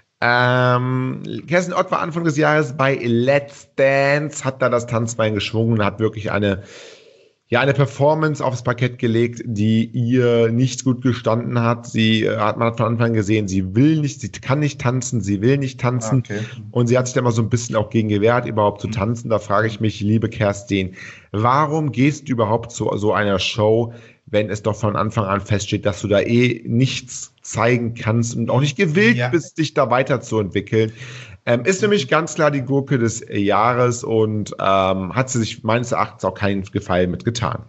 B: Ähm, Kerstin Ott war Anfang des Jahres bei Let's Dance, hat da das Tanzbein geschwungen, hat wirklich eine, ja, eine Performance aufs Parkett gelegt, die ihr nicht gut gestanden hat. Sie hat, man hat von Anfang an gesehen, sie will nicht, sie kann nicht tanzen, sie will nicht tanzen.
C: Okay.
B: Und sie hat sich da mal so ein bisschen auch gegen gewehrt, überhaupt zu tanzen. Da frage ich mich, liebe Kerstin, warum gehst du überhaupt zu so einer Show, wenn es doch von Anfang an feststeht, dass du da eh nichts zeigen kannst und auch nicht gewillt
C: Ja.
B: bist, dich da weiterzuentwickeln. Ähm, ist für mich ganz klar die Gurke des Jahres und ähm, hat sie sich meines Erachtens auch keinen Gefallen mit getan.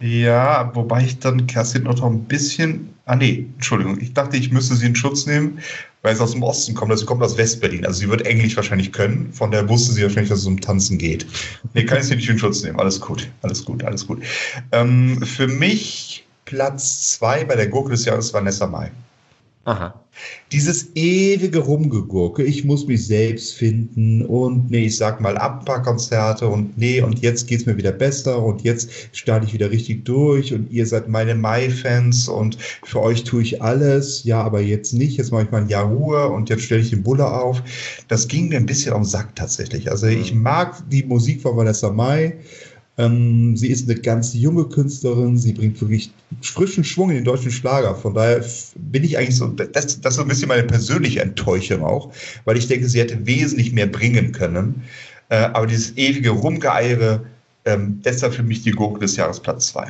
C: Ja, wobei ich dann Kerstin noch ein bisschen. Ah, nee, Entschuldigung. Ich dachte, ich müsste sie in Schutz nehmen, weil sie aus dem Osten kommt. Also sie kommt aus Westberlin. Also sie wird Englisch wahrscheinlich können. Von daher wusste sie wahrscheinlich, dass es um Tanzen geht. Nee, kann ich sie nicht in Schutz nehmen. Alles gut, alles gut, alles gut. Ähm, für mich Platz zwei bei der Gurke des Jahres Vanessa Mai.
B: Aha.
C: Dieses ewige Rumgegurke, ich muss mich selbst finden und nee, ich sag mal ab ein paar Konzerte und nee, und jetzt geht's mir wieder besser und jetzt starte ich wieder richtig durch und ihr seid meine Mai-Fans und für euch tue ich alles, ja, aber jetzt nicht, jetzt mache ich mal ein Jahr Ruhe und jetzt stelle ich den Bulle auf. Das ging mir ein bisschen am Sack tatsächlich. Also ich mag die Musik von Vanessa Mai. Ähm, sie ist eine ganz junge Künstlerin, sie bringt wirklich frischen Schwung in den deutschen Schlager. Von daher f- bin ich eigentlich so, das, das ist so ein bisschen meine persönliche Enttäuschung auch, weil ich denke, sie hätte wesentlich mehr bringen können. Äh, aber dieses ewige Rumgeeire, ähm, deshalb für mich die Gurke des Jahres Platz zwei.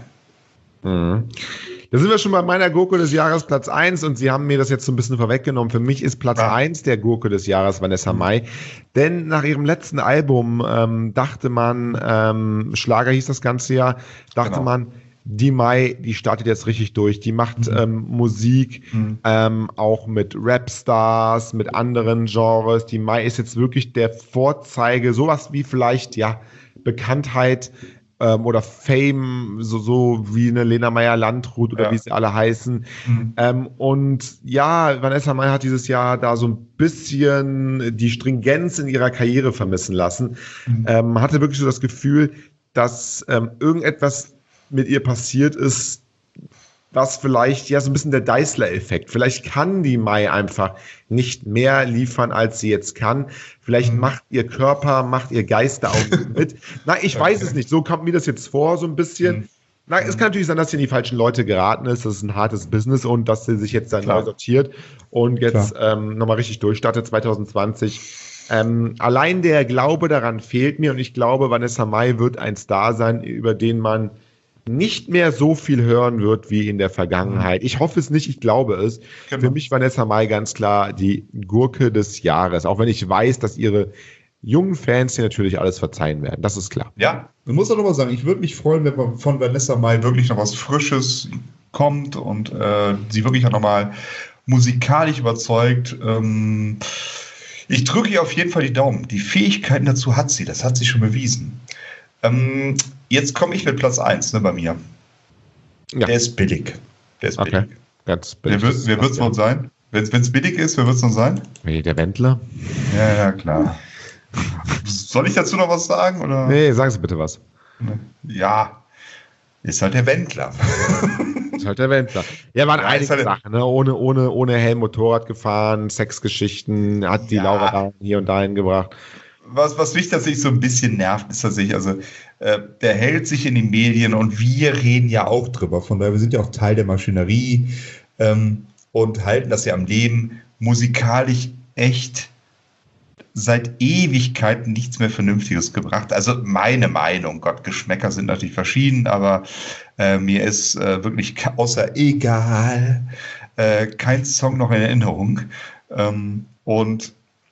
B: Mhm. Da sind wir schon bei meiner Gurke des Jahres Platz eins und Sie haben mir das jetzt so ein bisschen vorweggenommen. Für mich ist Platz
C: Ah.
B: eins der Gurke des Jahres Vanessa Mai. Denn nach ihrem letzten Album ähm, dachte man, ähm, Schlager hieß das ganze Jahr, dachte
C: Genau.
B: man, die Mai, die startet jetzt richtig durch. Die macht ähm, Musik,
C: Mhm.
B: ähm, auch mit Rapstars, mit anderen Genres. Die Mai ist jetzt wirklich der Vorzeige, sowas wie vielleicht, ja, Bekanntheit ähm, oder Fame, so, so wie eine Lena Meyer-Landrut oder
D: Ja.
B: wie sie alle heißen.
D: Mhm.
B: Ähm, und ja, Vanessa Mai hat dieses Jahr da so ein bisschen die Stringenz in ihrer Karriere vermissen lassen.
D: Mhm.
B: Ähm, hatte wirklich so das Gefühl, dass ähm, irgendetwas mit ihr passiert ist, was vielleicht ja so ein bisschen der Deißler-Effekt. Vielleicht kann die Mai einfach nicht mehr liefern, als sie jetzt kann. Vielleicht
D: Mhm.
B: macht ihr Körper, macht ihr Geist da auch nicht mit. Na, ich weiß es nicht. So kommt mir das jetzt vor, so ein bisschen.
D: Mhm.
B: Na, es kann natürlich sein, dass sie in die falschen Leute geraten ist. Das ist ein hartes Business und dass sie sich jetzt dann
D: Klar.
B: neu sortiert und jetzt ähm, nochmal richtig durchstartet zwanzig zwanzig. Ähm, allein der Glaube daran fehlt mir und ich glaube, Vanessa Mai wird ein Star sein, über den man nicht mehr so viel hören wird wie in der Vergangenheit. Ich hoffe es nicht, ich glaube es.
D: Genau.
B: Für mich Vanessa Mai ganz klar die Gurke des Jahres, auch wenn ich weiß, dass ihre jungen Fans hier natürlich alles verzeihen werden. Das ist klar.
D: Ja, ich muss auch noch mal sagen, ich würde mich freuen, wenn von Vanessa Mai wirklich noch was Frisches kommt und äh, sie wirklich auch noch mal musikalisch überzeugt. Ähm, ich drücke ihr auf jeden Fall die Daumen. Die Fähigkeiten dazu hat sie, das hat sie schon bewiesen. Ähm, jetzt komme ich mit Platz eins, ne, bei mir.
B: Ja.
D: Der ist billig. Der ist billig.
B: Okay. Ganz
D: Wer wird wer wird's wohl sein? Wenn es billig ist, wer wird es noch sein?
B: Nee, der Wendler?
D: Ja, ja, klar. Soll ich dazu noch was sagen? Oder?
B: Nee, sagen Sie bitte was.
D: Ja, ist halt der Wendler.
B: Ist halt der Wendler. Ja, waren
D: Ja,
B: einige
D: ist halt-
B: Sachen, ne? Ohne, ohne, ohne Helm Motorrad gefahren, Sexgeschichten, hat die
D: Ja.
B: Laura da hier und dahin gebracht.
D: Was, was mich tatsächlich so ein bisschen nervt, ist tatsächlich, also äh, der hält sich in den Medien und wir reden ja auch drüber. Von daher, wir sind ja auch Teil der Maschinerie ähm, und halten das ja am Leben. Musikalisch echt seit Ewigkeiten nichts mehr Vernünftiges gebracht. Also meine Meinung, Gott, Geschmäcker sind natürlich verschieden, aber äh, mir ist äh, wirklich ka- außer egal äh, kein Song noch in Erinnerung. Ähm, und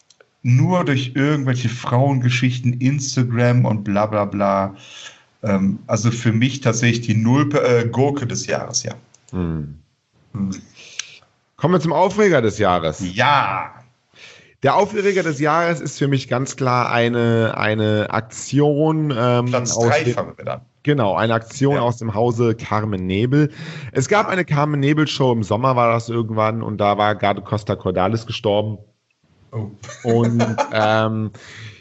D: nur durch irgendwelche Frauengeschichten, Instagram und bla bla bla. Ähm, also für mich tatsächlich die Null äh, Gurke des Jahres, ja.
B: Hm.
D: Hm.
B: Kommen wir zum Aufreger des Jahres.
D: Ja.
B: Der Aufreger des Jahres ist für mich ganz klar eine, eine Aktion. Ähm,
D: Platz
B: aus
D: drei
B: dem-
D: fangen wir an.
B: Genau, eine Aktion
D: Ja.
B: aus dem Hause Carmen Nebel. Es gab eine Carmen Nebel Show im Sommer, war das irgendwann, und da war gerade Costa Cordalis gestorben.
D: Oh.
B: Und ähm,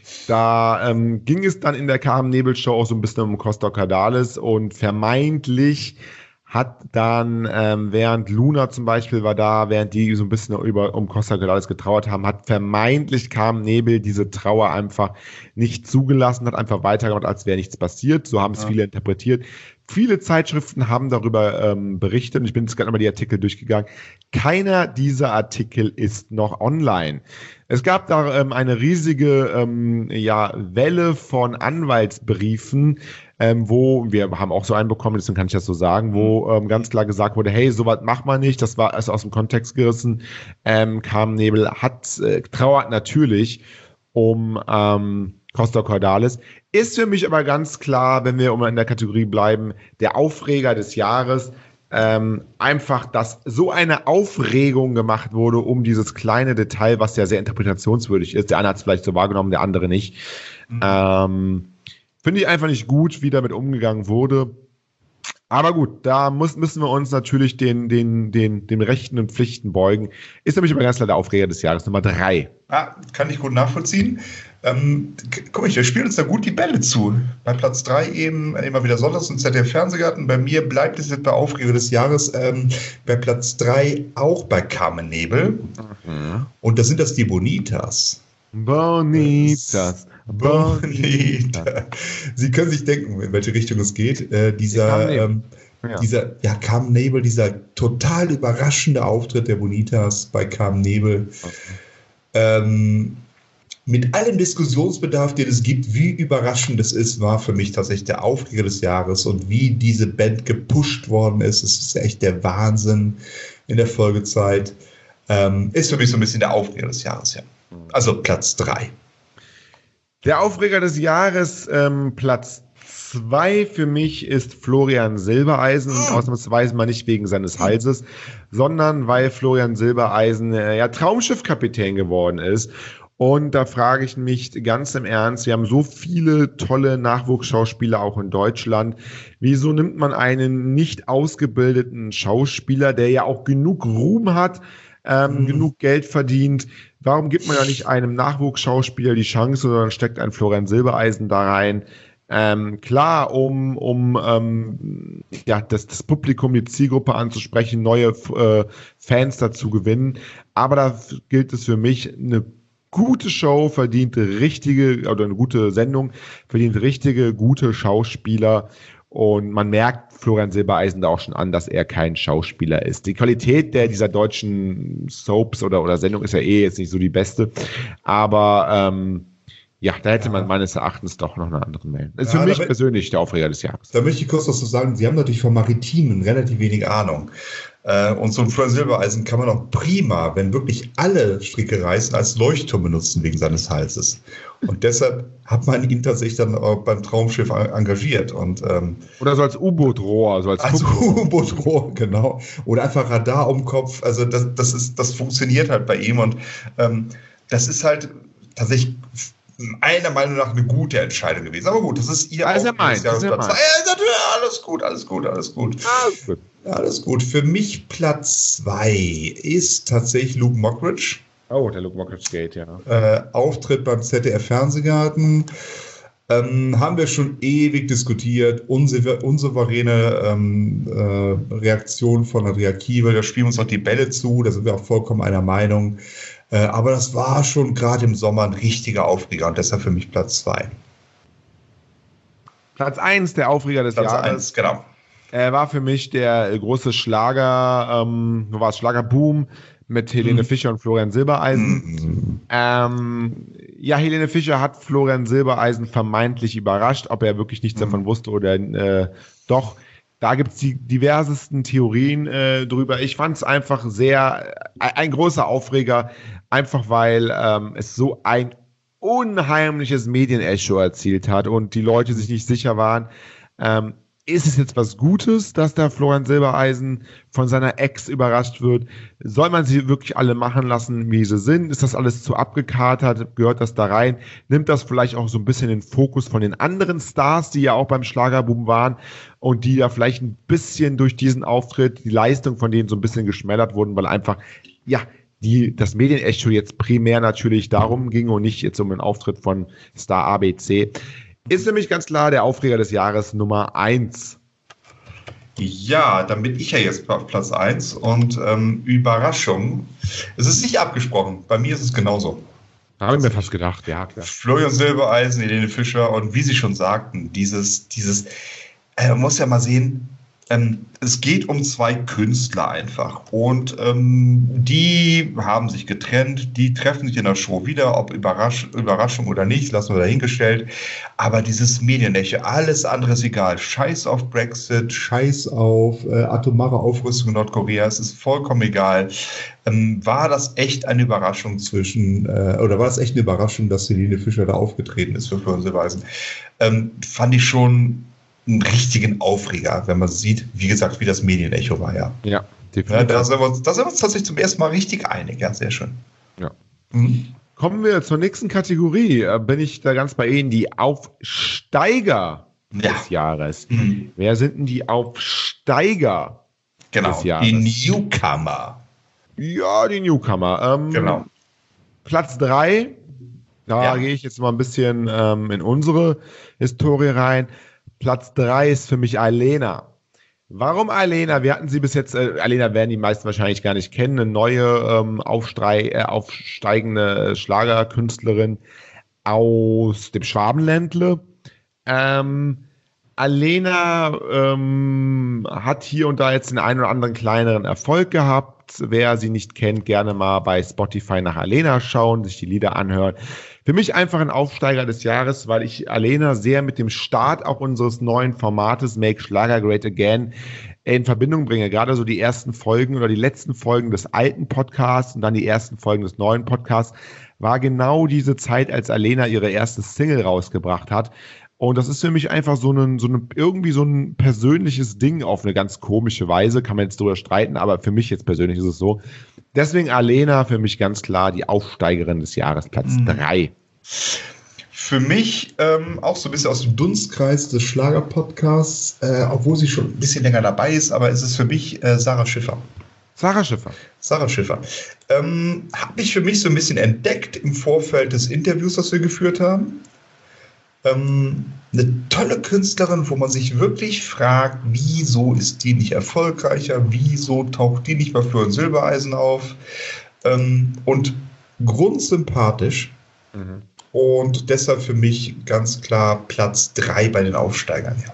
B: da ähm, ging es dann in der Carmen Nebel Show auch so ein bisschen um Costa Cordalis und vermeintlich hat dann, ähm, während Luna zum Beispiel war da, während die so ein bisschen über um Costa Cordalis getrauert haben, hat vermeintlich Carmen Nebel diese Trauer einfach nicht zugelassen, hat einfach weitergemacht, als wäre nichts passiert. So haben es
D: Ja.
B: viele interpretiert. Viele Zeitschriften haben darüber ähm, berichtet und ich bin jetzt gerade mal die Artikel durchgegangen. Keiner dieser Artikel ist noch online. Es gab da ähm, eine riesige ähm, ja, Welle von Anwaltsbriefen, ähm, wo, wir haben auch so einen bekommen, deswegen kann ich das so sagen, wo ähm, ganz klar gesagt wurde, hey, sowas macht man nicht, das war also aus dem Kontext gerissen. Ähm, Carmen Nebel hat, äh, trauert natürlich um ähm, Costa Cordalis. Ist für mich aber ganz klar, wenn wir um in der Kategorie bleiben, der Aufreger des Jahres, ähm, einfach, dass so eine Aufregung gemacht wurde um dieses kleine Detail, was ja sehr interpretationswürdig ist. Der eine hat es vielleicht so wahrgenommen, der andere nicht.
D: Mhm.
B: Ähm, Finde ich einfach nicht gut, wie damit umgegangen wurde. Aber gut, da muss, müssen wir uns natürlich den, den, den, den Rechten und Pflichten beugen. Ist nämlich aber ganz klar der Aufreger des Jahres, Nummer drei.
D: Ah, kann ich gut nachvollziehen. Ähm, k- guck mal, der spielt uns da gut die Bälle zu. Bei Platz drei eben immer wieder Sonntags und Z D F-Fernsehgarten. Bei mir bleibt es jetzt bei Aufreger des Jahres ähm, bei Platz drei auch bei Carmen Nebel.
B: Mhm.
D: Und da sind das die Bonitas.
B: Bonitas.
D: Bonita. Sie können sich denken, in welche Richtung es geht. Äh, dieser,
B: Carmen Nebel.
D: ähm,
B: Ja.
D: dieser, ja, Carmen Nebel, dieser total überraschende Auftritt der Bonitas bei Carmen Nebel. Ähm, mit allem Diskussionsbedarf, den es gibt, wie überraschend es ist, war für mich tatsächlich der Aufreger des Jahres und wie diese Band gepusht worden ist. Es ist echt der Wahnsinn in der Folgezeit. Ähm, ist für mich so ein bisschen der Aufreger des Jahres, ja. Also Platz drei.
B: Der Aufreger des Jahres, ähm, Platz zwei für mich ist Florian Silbereisen. Und ausnahmsweise mal nicht wegen seines Halses, sondern weil Florian Silbereisen äh, ja Traumschiffkapitän geworden ist. Und da frage ich mich ganz im Ernst, wir haben so viele tolle Nachwuchsschauspieler auch in Deutschland. Wieso nimmt man einen nicht ausgebildeten Schauspieler, der ja auch genug Ruhm hat, ähm, mhm. genug Geld verdient? Warum gibt man ja nicht einem Nachwuchsschauspieler die Chance, sondern steckt ein Florian Silbereisen da rein? Ähm, klar, um, um ähm, ja, das, das Publikum, die Zielgruppe anzusprechen, neue äh, Fans dazu gewinnen. Aber da gilt es für mich, eine gute Show verdient richtige, oder eine gute Sendung verdient richtige, gute Schauspieler. Und man merkt Florian Silbereisen da auch schon an, dass er kein Schauspieler ist. Die Qualität der dieser deutschen Soaps oder, oder Sendung ist ja eh jetzt nicht so die beste. Aber ähm, ja, da hätte ja. man meines Erachtens doch noch eine andere melden. Das ist ja, für mich damit, persönlich der Aufreger des Jahres.
C: Da möchte ich kurz was zu sagen. Sie haben natürlich vom Maritimen relativ wenig Ahnung. Äh, und so ein Florian Silbereisen kann man auch prima, wenn wirklich alle Stricke reißen, als Leuchtturm benutzen wegen seines Halses. Und deshalb hat man ihn tatsächlich dann auch beim Traumschiff engagiert. Und, ähm,
B: Oder so als U-Boot-Rohr. So als
C: als U-Boot-Rohr, genau. Oder einfach Radar um den Kopf. Also das, das, ist, das funktioniert halt bei ihm. Und ähm, das ist halt tatsächlich meiner Meinung nach eine gute Entscheidung gewesen. Aber gut, das ist ihr
B: also meint,
C: Platz. Ja, alles gut, alles gut, alles gut.
B: Alles gut.
C: Ja, alles gut. Für mich Platz zwei ist tatsächlich Luke Mockridge.
B: Oh, der Luke Mockridge Gate, ja.
C: Äh, Auftritt beim Z D F Fernsehgarten. Ähm, haben wir schon ewig diskutiert. Unsouver- unsouveräne ähm, äh, Reaktion von Andrea Kiewel. Da spielen uns noch die Bälle zu. Da sind wir auch vollkommen einer Meinung. Äh, aber das war schon gerade im Sommer ein richtiger Aufreger und deshalb für mich Platz zwei.
B: Platz eins der Aufreger des
C: Platz
B: Jahres.
C: eins, genau.
B: Er war für mich der große Schlager, ähm, wo war es, Schlagerboom mit Helene mm. Fischer und Florian Silbereisen. Mm. Ähm, ja, Helene Fischer hat Florian Silbereisen vermeintlich überrascht, ob er wirklich nichts mm. davon wusste oder äh, doch. Da gibt es die diversesten Theorien äh, drüber. Ich fand es einfach sehr, ein, ein großer Aufreger, einfach weil ähm, es so ein unheimliches Medienecho erzielt hat und die Leute sich nicht sicher waren, ähm, ist es jetzt was Gutes, dass der Florian Silbereisen von seiner Ex überrascht wird? Soll man sie wirklich alle machen lassen, wie sie sind? Ist das alles zu abgekatert? Gehört das da rein? Nimmt das vielleicht auch so ein bisschen den Fokus von den anderen Stars, die ja auch beim Schlagerboom waren und die da vielleicht ein bisschen durch diesen Auftritt, die Leistung von denen so ein bisschen geschmälert wurden, weil einfach, ja, die, das Medienecho jetzt primär natürlich darum ging und nicht jetzt um den Auftritt von Star A B C. Ist nämlich ganz klar der Aufreger des Jahres Nummer eins.
D: Ja, dann bin ich ja jetzt auf Platz eins und ähm, Überraschung. Es ist nicht abgesprochen. Bei mir ist es genauso.
B: Habe ich mir fast gedacht, ja klar.
D: Florian Silbereisen, Helene Fischer und wie Sie schon sagten, dieses, dieses, äh, man muss ja mal sehen, ähm, es geht um zwei Künstler einfach und ähm, die haben sich getrennt, die treffen sich in der Show wieder, ob Überrasch- Überraschung oder nicht, lassen wir dahingestellt, aber dieses Medienecho, alles andere ist egal, scheiß auf Brexit, scheiß auf äh, atomare Aufrüstung in Nordkorea, es ist vollkommen egal. Ähm, war das echt eine Überraschung zwischen, äh, oder war das echt eine Überraschung, dass Helene Fischer da aufgetreten ist für Florian Silbereisen? Ähm, fand ich schon einen richtigen Aufreger, wenn man sieht, wie gesagt, wie das Medienecho war, ja.
B: Ja,
D: definitiv. Ja, da, sind wir uns, da sind wir uns tatsächlich zum ersten Mal richtig einig, ja, sehr schön.
B: Ja. Mhm. Kommen wir zur nächsten Kategorie. Bin ich da ganz bei Ihnen, die Aufsteiger ja. des Jahres. Mhm. Wer sind denn die Aufsteiger
D: genau,
B: des Jahres?
D: Die Newcomer.
B: Ja, die Newcomer. Ähm,
D: genau.
B: Platz drei, da ja. gehe ich jetzt mal ein bisschen ähm, in unsere Historie rein. Platz drei ist für mich Alena. Warum Alena? Wir hatten sie bis jetzt, äh, Alena werden die meisten wahrscheinlich gar nicht kennen, eine neue ähm, aufstrei- äh, aufsteigende Schlagerkünstlerin aus dem Schwabenländle. Ähm, Alena ähm, hat hier und da jetzt den einen oder anderen kleineren Erfolg gehabt. Wer sie nicht kennt, gerne mal bei Spotify nach Alena schauen, sich die Lieder anhören. Für mich einfach ein Aufsteiger des Jahres, weil ich Alena sehr mit dem Start auch unseres neuen Formates Make Schlager Great Again in Verbindung bringe. Gerade so die ersten Folgen oder die letzten Folgen des alten Podcasts und dann die ersten Folgen des neuen Podcasts war genau diese Zeit, als Alena ihre erste Single rausgebracht hat. Und das ist für mich einfach so ein, so ein, irgendwie so ein persönliches Ding auf eine ganz komische Weise. Kann man jetzt drüber streiten, aber für mich jetzt persönlich ist es so. Deswegen Alena für mich ganz klar die Aufsteigerin des Jahres, Platz drei.
D: Für mich ähm, auch so ein bisschen aus dem Dunstkreis des Schlager-Podcasts, äh, obwohl sie schon ein bisschen länger dabei ist, aber es ist für mich äh, Sarah Schiffer.
B: Sarah Schiffer.
D: Sarah Schiffer. Ähm, habe ich für mich so ein bisschen entdeckt im Vorfeld des Interviews, das wir geführt haben. Ähm, eine tolle Künstlerin, wo man sich wirklich fragt, wieso ist die nicht erfolgreicher, wieso taucht die nicht bei Florian Silbereisen auf, ähm, und grundsympathisch, mhm. und deshalb für mich ganz klar Platz drei bei den Aufsteigern. Ja.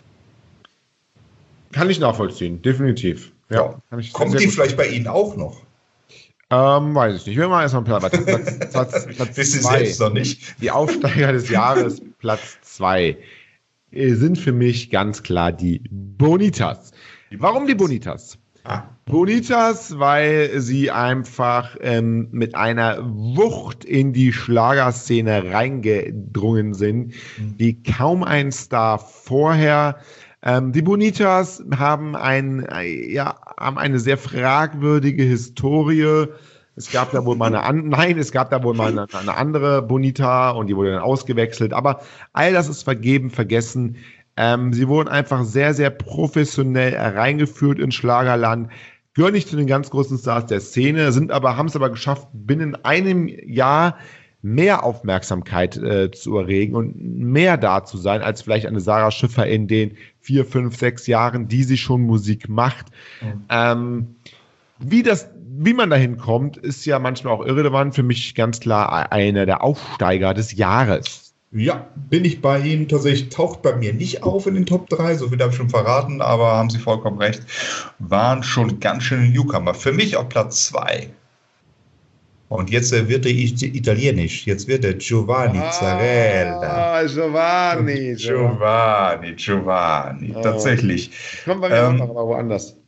B: Kann ich nachvollziehen, definitiv. Ja,
D: ja.
B: Kann ich
D: Kommt die vielleicht bei Ihnen auch noch?
B: Ähm, weiß ich nicht. Wir machen erstmal Platz, Platz, Platz, Platz
D: Wissen Sie
B: zwei.
D: selbst noch nicht.
B: Die Aufsteiger des Jahres, Platz zwei, sind für mich ganz klar die Bonitas. Warum die Bonitas?
D: Ah.
B: Bonitas, weil sie einfach ähm, mit einer Wucht in die Schlagerszene reingedrungen sind, mhm. wie kaum ein Star vorher. Ähm, die Bonitas haben, ein, äh, ja, haben eine sehr fragwürdige Historie. Es gab da wohl mal eine an Nein, es gab da wohl mal eine, eine andere Bonita und die wurde dann ausgewechselt. Aber all das ist vergeben, vergessen. Ähm, sie wurden einfach sehr, sehr professionell reingeführt ins Schlagerland. Gehören nicht zu den ganz großen Stars der Szene, sind aber, haben es aber geschafft, binnen einem Jahr mehr Aufmerksamkeit äh, zu erregen und mehr da zu sein, als vielleicht eine Sarah Schiffer in den vier, fünf, sechs Jahren, die sie schon Musik macht. Mhm. Ähm, wie das, wie man dahin kommt, ist ja manchmal auch irrelevant. Für mich ganz klar einer der Aufsteiger des Jahres.
D: Ja, bin ich bei Ihnen. Tatsächlich taucht bei mir nicht auf in den Top drei, so viel habe ich schon verraten, aber haben Sie vollkommen recht, waren schon ganz schöne Newcomer. Für mich auf Platz zwei. Und jetzt wird er italienisch. Jetzt wird er Giovanni ah, Zarella.
B: Giovanni.
D: Giovanni, Giovanni. Oh. Tatsächlich.
B: Kommt bei mir ähm, auch noch woanders.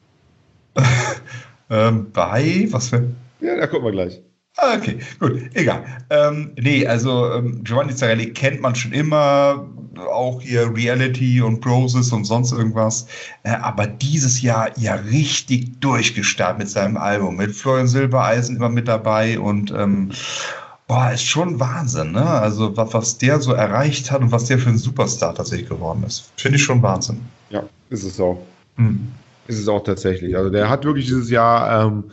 D: ähm, bei, was für?
B: Ja, da gucken wir gleich.
D: Ah, okay, gut, egal. Ähm, nee, also ähm, Giovanni Zarelli kennt man schon immer, auch hier Reality und Process und sonst irgendwas. Äh, aber dieses Jahr ja richtig durchgestartet mit seinem Album. Mit Florian Silbereisen immer mit dabei und ähm, boah, ist schon Wahnsinn, ne? Also was, was der so erreicht hat und was der für ein Superstar tatsächlich geworden ist. Finde ich schon Wahnsinn.
B: Ja, ist es auch. Hm. Ist es auch tatsächlich. Also der hat wirklich dieses Jahr ähm,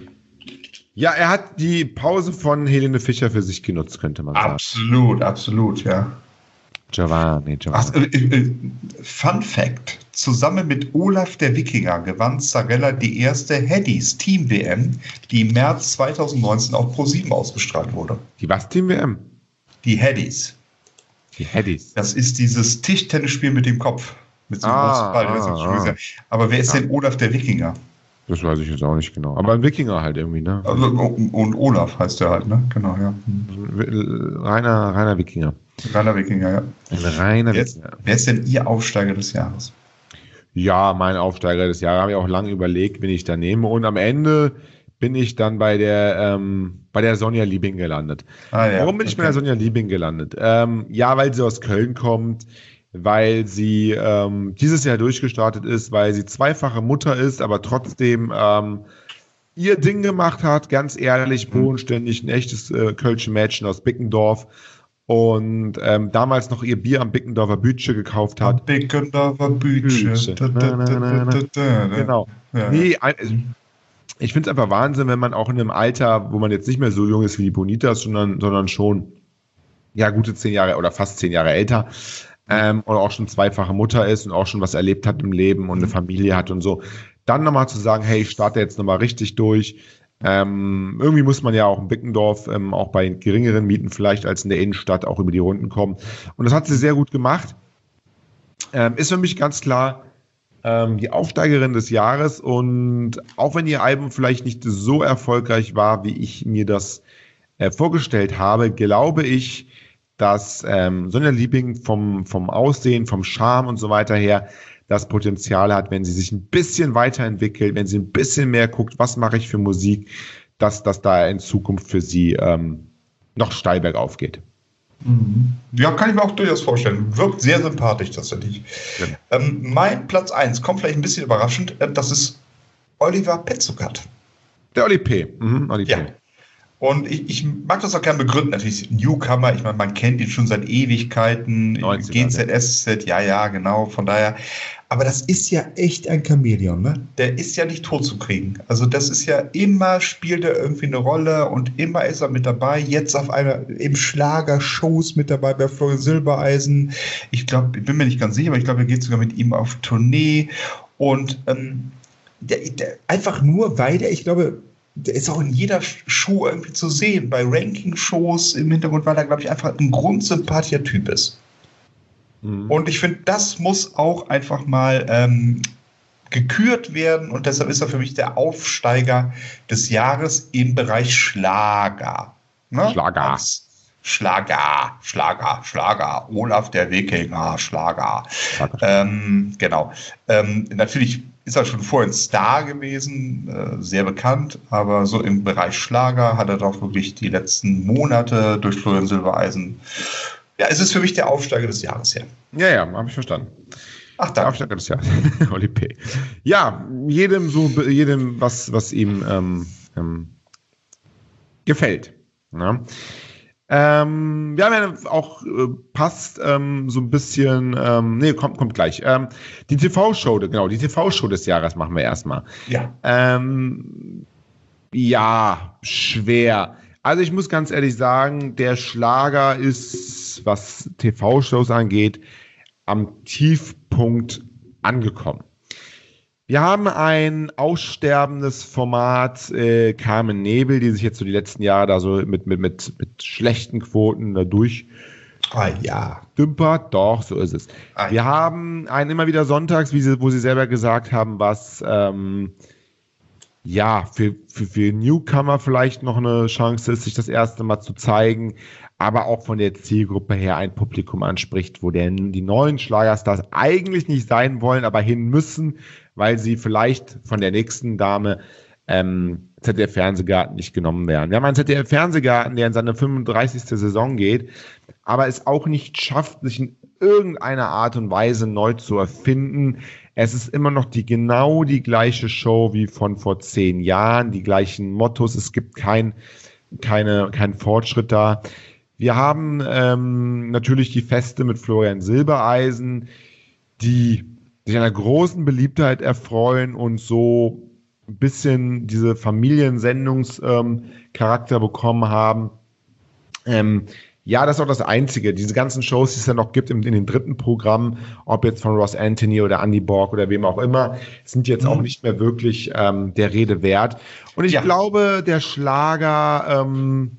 B: ja, er hat die Pause von Helene Fischer für sich genutzt, könnte man sagen.
D: Absolut, absolut, ja.
B: Giovanni, Giovanni.
D: Ach, äh, äh, Fun Fact: Zusammen mit Olaf der Wikinger gewann Zarella die erste Heddies Team W M, die im März zweitausendneunzehn auf Pro sieben ausgestrahlt wurde.
B: Die was Team W M?
D: Die Heddies.
B: Die Heddies.
D: Das ist dieses Tischtennisspiel mit dem Kopf. Mit so einem
B: ah,
D: großen Ball.
B: Ah, ah.
D: Aber wer ist
B: ja.
D: denn Olaf der Wikinger?
B: Das weiß ich jetzt auch nicht genau. Aber ein Wikinger halt irgendwie, ne?
D: Also, und Olaf heißt der halt, ne? Genau, ja.
B: Reiner, reiner Wikinger.
D: Reiner Wikinger, ja.
B: Ein reiner
D: wer
B: Wikinger.
D: Ist, wer ist denn Ihr Aufsteiger des Jahres?
B: Ja, mein Aufsteiger des Jahres, habe ich auch lange überlegt, wen ich da nehme. Und am Ende bin ich dann bei der, ähm, bei der Sonja Liebing gelandet. Ah, ja. Warum bin ich okay. bei der Sonja Liebing gelandet? Ähm, ja, weil sie aus Köln kommt, weil sie ähm, dieses Jahr durchgestartet ist, weil sie zweifache Mutter ist, aber trotzdem ähm, ihr Ding gemacht hat, ganz ehrlich, bodenständig, ein echtes äh, Kölsche Mädchen aus Bickendorf und ähm, damals noch ihr Bier am Bickendorfer Bütche gekauft hat.
D: Bickendorfer Bütche.
B: Genau. Ja. Nee, ein, ich finde es einfach Wahnsinn, wenn man auch in einem Alter, wo man jetzt nicht mehr so jung ist wie die Bonitas, sondern, sondern schon ja gute zehn Jahre oder fast zehn Jahre älter, Ähm, oder auch schon zweifache Mutter ist und auch schon was erlebt hat im Leben und eine Familie hat und so, dann nochmal zu sagen, hey, ich starte jetzt nochmal richtig durch. Ähm, irgendwie muss man ja auch in Bickendorf ähm, auch bei geringeren Mieten vielleicht als in der Innenstadt auch über die Runden kommen. Und das hat sie sehr gut gemacht. Ähm, ist für mich ganz klar ähm, die Aufsteigerin des Jahres und auch wenn ihr Album vielleicht nicht so erfolgreich war, wie ich mir das äh, vorgestellt habe, glaube ich, dass ähm, Sonja Liebing vom, vom Aussehen, vom Charme und so weiter her das Potenzial hat, wenn sie sich ein bisschen weiterentwickelt, wenn sie ein bisschen mehr guckt, was mache ich für Musik, dass das da in Zukunft für sie ähm, noch steil bergauf geht.
D: Ja, kann ich mir auch durchaus vorstellen. Wirkt sehr sympathisch tatsächlich. Ja. Ähm, mein Platz eins kommt vielleicht ein bisschen überraschend. Äh, das ist Oliver Petzokat.
B: Der Oli P. Mhm, Oli P.
D: Ja. Und ich, ich mag das auch gerne begründen. Natürlich Newcomer, ich meine, man kennt ihn schon seit Ewigkeiten. G Z S Z, ja, ja, genau, von daher. Aber das ist ja echt ein Chamäleon, ne? Der ist ja nicht tot zu kriegen. Also das ist ja immer, spielt er irgendwie eine Rolle und immer ist er mit dabei. Jetzt auf einmal im Schlager-Shows mit dabei bei Florian Silbereisen. Ich glaube, ich bin mir nicht ganz sicher, aber ich glaube, er geht sogar mit ihm auf Tournee. Und ähm, der, der, einfach nur, weil er, ich glaube, der ist auch in jeder Show irgendwie zu sehen, bei Ranking-Shows im Hintergrund, weil er, glaube ich, einfach ein grundsympathischer Typ ist. Mhm. Und ich finde, das muss auch einfach mal ähm, gekürt werden und deshalb ist er für mich der Aufsteiger des Jahres im Bereich Schlager. Ne?
B: Schlager.
D: Als Schlager, Schlager, Schlager, Olaf der Wikinger, Schlager. Schlager. Ähm, genau. Ähm, natürlich ist er schon vorhin Star gewesen, äh, sehr bekannt, aber so im Bereich Schlager hat er doch wirklich die letzten Monate durch Florian Silbereisen. Ja, es ist für mich der Aufsteiger des Jahres, ja.
B: Ja, ja, habe ich verstanden.
D: Ach, danke.
B: Der Aufsteiger des Jahres, Oli P. Ja, jedem so, jedem was, was ihm ähm, ähm, gefällt. Ne? Ähm, wir haben ja auch äh, passt ähm, so ein bisschen, ähm, nee, kommt, kommt gleich. Ähm, die T V-Show, genau, die T V-Show des Jahres machen wir erstmal.
D: Ja.
B: Ähm, ja, schwer. Also ich muss ganz ehrlich sagen, der Schlager ist, was T V-Shows angeht, am Tiefpunkt angekommen. Wir haben ein aussterbendes Format, äh, Carmen Nebel, die sich jetzt so die letzten Jahre da so mit, mit, mit, mit schlechten Quoten da durch
D: ah, ja.
B: dümpert. Doch, so ist es.
D: Ah,
B: Wir
D: ja.
B: haben einen immer wieder sonntags, wie sie, wo sie selber gesagt haben, was ähm, ja für, für, für Newcomer vielleicht noch eine Chance ist, sich das erste Mal zu zeigen, aber auch von der Zielgruppe her ein Publikum anspricht, wo denn die neuen Schlagerstars eigentlich nicht sein wollen, aber hin müssen, weil sie vielleicht von der nächsten Dame ähm, Z D F-Fernsehgarten nicht genommen werden. Wir haben einen Z D F-Fernsehgarten, der in seine fünfunddreißigste Saison geht, aber es auch nicht schafft, sich in irgendeiner Art und Weise neu zu erfinden. Es ist immer noch die genau die gleiche Show wie von vor zehn Jahren, die gleichen Mottos. Es gibt kein, keine, keinen Fortschritt da. Wir haben ähm, natürlich die Feste mit Florian Silbereisen, die sich einer großen Beliebtheit erfreuen und so ein bisschen diese Familiensendungscharakter ähm, bekommen haben. Ähm, ja, das ist auch das Einzige. Diese ganzen Shows, die es ja noch gibt in, in den dritten Programmen, ob jetzt von Ross Anthony oder Andy Borg oder wem auch immer, sind jetzt mhm. auch nicht mehr wirklich ähm, der Rede wert. Und ich ja. glaube, der Schlager ähm,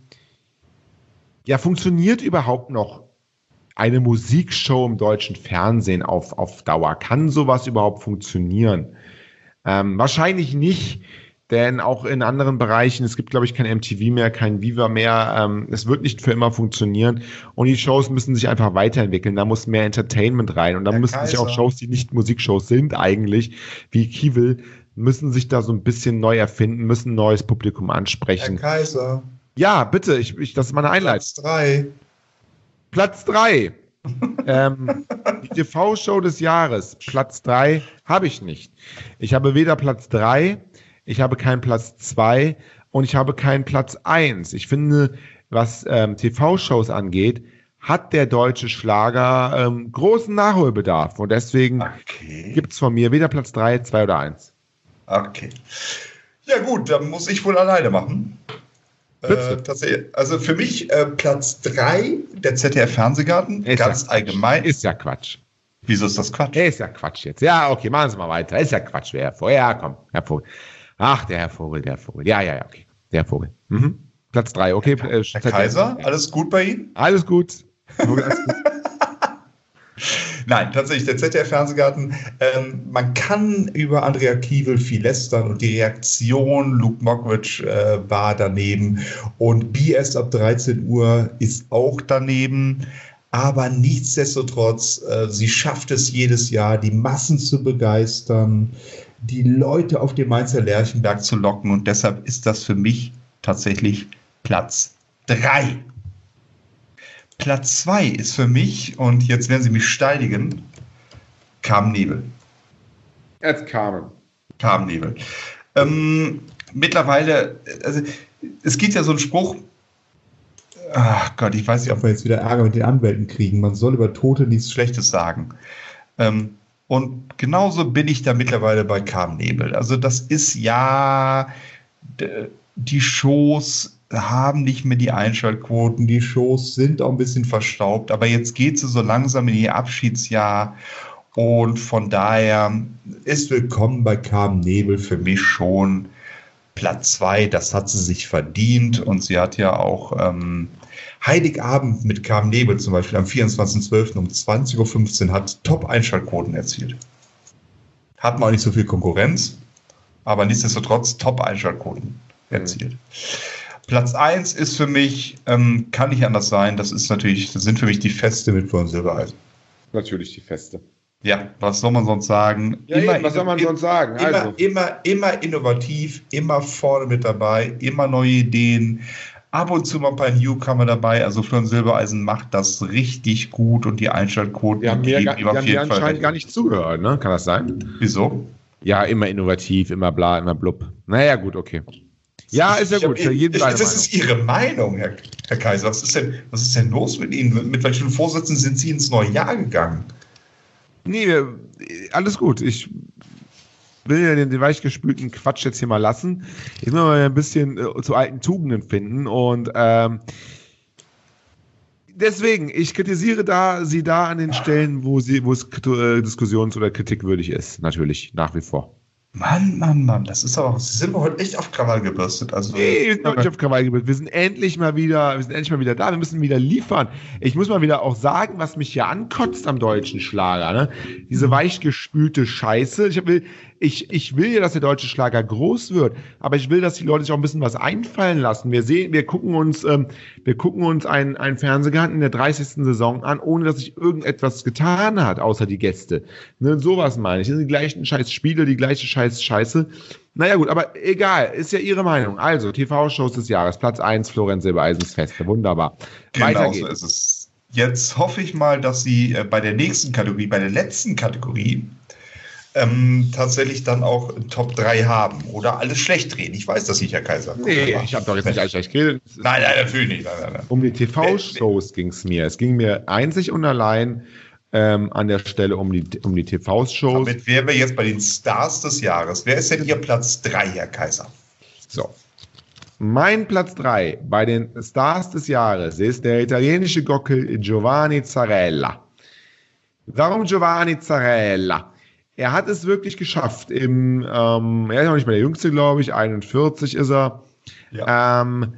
B: ja, funktioniert überhaupt noch eine Musikshow im deutschen Fernsehen auf, auf Dauer? Kann sowas überhaupt funktionieren? Ähm, wahrscheinlich nicht, denn auch in anderen Bereichen, es gibt, glaube ich, kein M T V mehr, kein Viva mehr, ähm, es wird nicht für immer funktionieren und die Shows müssen sich einfach weiterentwickeln, da muss mehr Entertainment rein und da müssen Kaiser. sich auch Shows, die nicht Musikshows sind eigentlich, wie Kiewel, müssen sich da so ein bisschen neu erfinden, müssen ein neues Publikum ansprechen.
D: Herr Kaiser.
B: Ja, bitte, ich, ich, das ist meine Einleitung.
D: Platz drei.
B: Platz drei. ähm, die T V-Show des Jahres, Platz drei, habe ich nicht. Ich habe weder Platz drei, ich habe keinen Platz zwei und ich habe keinen Platz eins. Ich finde, was ähm, T V-Shows angeht, hat der deutsche Schlager ähm, großen Nachholbedarf und deswegen okay. gibt es von mir weder Platz drei, zwei oder eins.
D: Okay. Ja gut, dann muss ich wohl alleine machen. Äh, tatsächlich, also für mich äh, Platz drei, der Z D F-Fernsehgarten,
B: ist
D: ganz
B: ja
D: allgemein.
B: Ist ja Quatsch.
D: Wieso ist das Quatsch?
B: Ist ja Quatsch jetzt. Ja, okay, machen Sie mal weiter. Ist ja Quatsch. Wer Vogel? Ja, komm, Herr Vogel. Ach, der Herr Vogel, der Herr Vogel. Ja, ja, ja, okay. Der Herr Vogel. Mhm. Platz drei, okay.
D: Herr, äh, Herr Kaiser, alles gut bei Ihnen?
B: Alles gut. Vogel, alles gut.
D: Nein, tatsächlich, der Z D F-Fernsehgarten, ähm, man kann über Andrea Kiewel viel lästern und die Reaktion, Luke Mockridge äh, war daneben und B S ab dreizehn Uhr ist auch daneben, aber nichtsdestotrotz, äh, sie schafft es jedes Jahr, die Massen zu begeistern, die Leute auf den Mainzer Lerchenberg zu locken und deshalb ist das für mich tatsächlich Platz drei. Platz zwei ist für mich, und jetzt werden Sie mich steinigen, Carmen Nebel.
B: Jetzt Carmen.
D: Carmen Nebel. Ähm, mittlerweile, also es gibt ja so einen Spruch, ach Gott, ich weiß nicht, ob wir jetzt wieder Ärger mit den Anwälten kriegen, man soll über Tote nichts Schlechtes sagen. Ähm, und genauso bin ich da mittlerweile bei Carmen Nebel. Also das ist ja, die Shows haben nicht mehr die Einschaltquoten, die Shows sind auch ein bisschen verstaubt, aber jetzt geht sie so langsam in ihr Abschiedsjahr und von daher ist willkommen bei Carmen Nebel für mich schon Platz zwei, das hat sie sich verdient und sie hat ja auch ähm, Heiligabend mit Carmen Nebel zum Beispiel am vierundzwanzigsten zwölften um zwanzig Uhr fünfzehn hat Top-Einschaltquoten erzielt. Hat man auch nicht so viel Konkurrenz, aber nichtsdestotrotz Top-Einschaltquoten erzielt. Mhm. Platz eins ist für mich, ähm, kann nicht anders sein, das ist natürlich, das sind für mich die Feste mit Florian Silbereisen.
B: Natürlich die Feste.
D: Ja, was soll man sonst sagen?
B: Ja, immer, eben, was soll man im, sonst sagen?
D: Immer,
B: also.
D: immer, immer innovativ, immer vorne mit dabei, immer neue Ideen, ab und zu mal ein paar Newcomer dabei. Also Florian Silbereisen macht das richtig gut und die Einschaltquoten
B: die haben mir,
D: geben
B: die haben mir anscheinend recht. Gar nicht zugehört, ne? Kann das sein?
D: Wieso?
B: Ja, immer innovativ, immer bla, immer blub. Naja, gut, okay. Ja, ist ja gut.
D: Für jeden ich, das ist Ihre Meinung, Herr, Herr Kaiser. Was ist, denn, was ist denn los mit Ihnen? Mit welchen Vorsätzen sind Sie ins neue Jahr gegangen?
B: Nee, alles gut. Ich will ja den, den weichgespülten Quatsch jetzt hier mal lassen. Ich will mal ein bisschen äh, zu alten Tugenden finden. Und ähm, deswegen, ich kritisiere da Sie da an den Stellen, wo, sie, wo es äh, diskussions- oder kritikwürdig ist. Natürlich, nach wie vor.
D: Mann, Mann, Mann, das ist aber, Sie sind wir heute echt auf Krawall gebürstet. Also,
B: nee, wir sind heute nicht auf Krawall gebürstet. Wir sind endlich mal wieder, wir sind endlich mal wieder da. Wir müssen wieder liefern. Ich muss mal wieder auch sagen, was mich hier ankotzt am deutschen Schlager, ne? Diese weichgespülte Scheiße. Ich will, ich, ich will ja, dass der deutsche Schlager groß wird, aber ich will, dass die Leute sich auch ein bisschen was einfallen lassen. Wir sehen, wir gucken uns, ähm, wir gucken uns einen, einen Fernsehgarten in der dreißigsten Saison an, ohne dass sich irgendetwas getan hat, außer die Gäste. Ne, sowas meine ich. Das sind die gleichen scheiß Spiele, die gleiche scheiß Scheiße. Naja gut, aber egal, ist ja Ihre Meinung. Also, T V-Shows des Jahres, Platz eins, Florian Silbereisens Feste, wunderbar.
D: Genau so ist es. Jetzt hoffe ich mal, dass Sie äh, bei der nächsten Kategorie, bei der letzten Kategorie, ähm, tatsächlich dann auch Top drei haben oder alles schlecht reden. Ich weiß das nicht, Herr Kaiser.
B: Nee, ich habe doch jetzt nicht alles schlecht geredet.
D: Nein, nein, natürlich nicht. Nein, nein, nein.
B: Um die T V-Shows ging es mir. Es ging mir einzig und allein ähm, an der Stelle um die, um die T V-Shows.
D: Damit wären wir jetzt bei den Stars des Jahres. Wer ist denn hier Platz drei, Herr Kaiser?
B: So. Mein Platz drei bei den Stars des Jahres ist der italienische Gockel Giovanni Zarella. Warum Giovanni Zarella? Er hat es wirklich geschafft. Im, ähm, er ist noch nicht mehr der Jüngste, glaube ich. einundvierzig ist er. Ja. Ähm,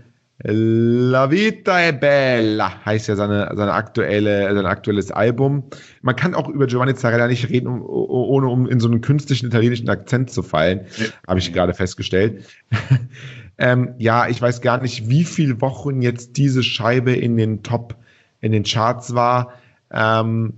B: La Vita è Bella heißt ja seine, seine aktuelle, sein aktuelles Album. Man kann auch über Giovanni Zarella nicht reden, um, ohne um in so einen künstlichen italienischen Akzent zu fallen. Ja. Habe ich gerade festgestellt. ähm, ja, ich weiß gar nicht, wie viele Wochen jetzt diese Scheibe in den Top, in den Charts war. Ähm,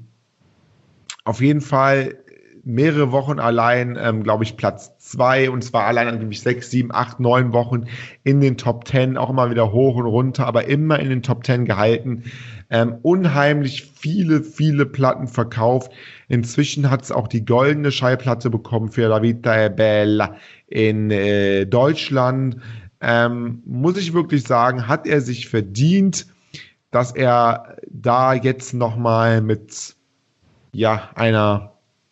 B: auf jeden Fall mehrere Wochen allein, ähm, glaube ich, Platz zwei, und zwar allein nämlich sechs, sieben, acht, neun Wochen in den Top Ten, auch immer wieder hoch und runter, aber immer in den Top Ten gehalten. Ähm, unheimlich viele, viele Platten verkauft. Inzwischen hat es auch die goldene Schallplatte bekommen für La Vita è Bella in äh, Deutschland. Ähm, muss ich wirklich sagen, hat er sich verdient, dass er da jetzt nochmal mit ja, einer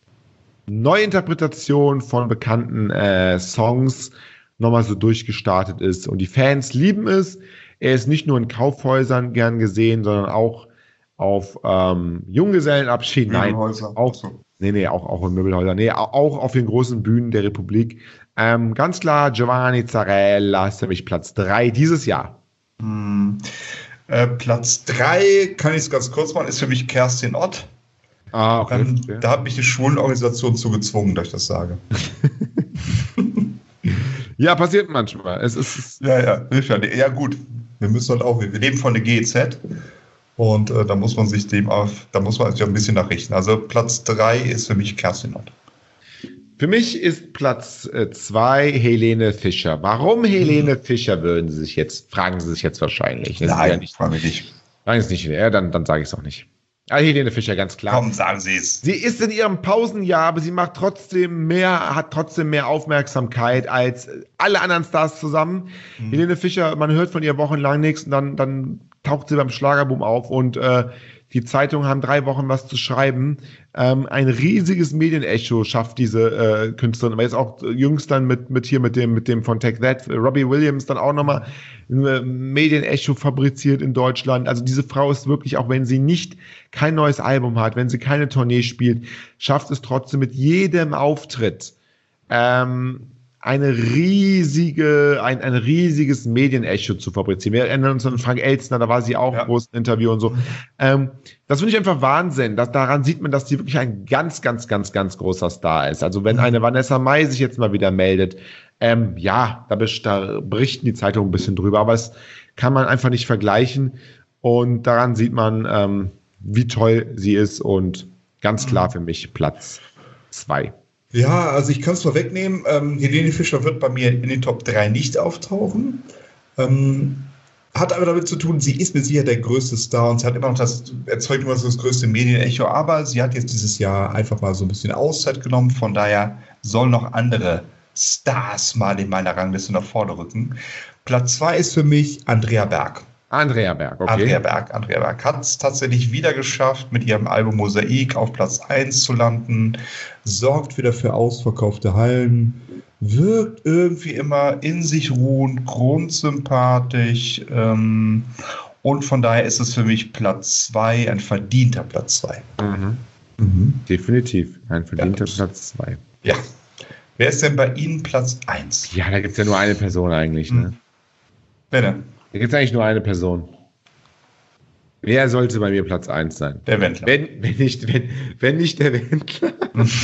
B: Neuinterpretation von bekannten äh, Songs nochmal so durchgestartet ist. Und die Fans lieben es. Er ist nicht nur in Kaufhäusern gern gesehen, sondern auch auf ähm, Junggesellenabschied. Nein, auch, nee, nee, auch, auch in Möbelhäusern. Nee, auch auf den großen Bühnen der Republik. Ähm, ganz klar, Giovanni Zarella ist nämlich Platz drei dieses Jahr.
D: Hm. Äh, Platz drei, kann ich es ganz kurz machen, ist für mich Kerstin Ott.
B: Ah, okay.
D: ähm, okay. Da hat mich die Schwulenorganisation zu gezwungen, dass ich das sage.
B: Ja, passiert manchmal. Es ist
D: ja, ja, ja, gut. Wir müssen halt auch, wir leben von der G E Z und äh, da muss man sich dem auf, da muss man sich ein bisschen nachrichten. Also Platz drei ist für mich Kerstin Ott.
B: Für mich ist Platz zwei äh, Helene Fischer. Warum Helene Fischer, würden Sie sich jetzt, fragen Sie sich jetzt wahrscheinlich. Das
D: Nein,
B: ja nicht,
D: frage mich nicht.
B: Nein, ist nicht. Ja, dann, dann sage ich es auch nicht. Ah, Helene Fischer, ganz klar.
D: Komm, sagen Sie es.
B: Sie ist in ihrem Pausenjahr, aber sie macht trotzdem mehr, hat trotzdem mehr Aufmerksamkeit als alle anderen Stars zusammen. Mhm. Helene Fischer, man hört von ihr wochenlang nichts und dann, dann taucht sie beim Schlagerboom auf und äh, die Zeitungen haben drei Wochen was zu schreiben. Ähm, ein riesiges Medienecho schafft diese äh, Künstlerin. Aber jetzt auch jüngst dann mit, mit hier mit dem, mit dem von Take That, Robbie Williams dann auch nochmal ein Medienecho fabriziert in Deutschland. Also diese Frau ist wirklich, auch wenn sie nicht kein neues Album hat, wenn sie keine Tournee spielt, schafft es trotzdem mit jedem Auftritt ähm, eine riesige, ein, ein riesiges Medienecho zu fabrizieren. Wir erinnern uns an Frank Elstner, da war sie auch ja. im großen Interview und so. Ähm, das finde ich einfach Wahnsinn. Das, daran sieht man, dass sie wirklich ein ganz, ganz, ganz, ganz großer Star ist. Also wenn eine Vanessa Mai sich jetzt mal wieder meldet, ähm, ja, da, da berichten die Zeitungen ein bisschen drüber, aber es kann man einfach nicht vergleichen. Und daran sieht man, ähm, wie toll sie ist und ganz klar für mich Platz zwei.
D: Ja, also ich kann es vorwegnehmen, ähm, Helene Fischer wird bei mir in den Top drei nicht auftauchen. Ähm, hat aber damit zu tun, sie ist mit sicher der größte Star und sie hat immer noch das, erzeugt immer so das größte Medienecho, aber sie hat jetzt dieses Jahr einfach mal so ein bisschen Auszeit genommen, von daher sollen noch andere Stars mal in meiner Rangliste nach vorne rücken. Platz zwei ist für mich Andrea Berg.
B: Andrea Berg, okay.
D: Andrea Berg, Andrea Berg hat es tatsächlich wieder geschafft, mit ihrem Album Mosaik auf Platz eins zu landen, sorgt wieder für ausverkaufte Hallen, wirkt irgendwie immer in sich ruhend, grundsympathisch ähm, und von daher ist es für mich Platz zwei, ein verdienter Platz zwei.
B: Mhm. Mhm. Definitiv, ein verdienter ja. Platz zwei.
D: Ja. Wer ist denn bei Ihnen Platz eins?
B: Ja, da gibt es ja nur eine Person eigentlich. Ne?
D: Hm. Wer denn?
B: Da gibt es eigentlich nur eine Person. Wer sollte bei mir Platz eins sein?
D: Der Wendler.
B: Wenn, wenn, nicht, wenn, wenn nicht der Wendler.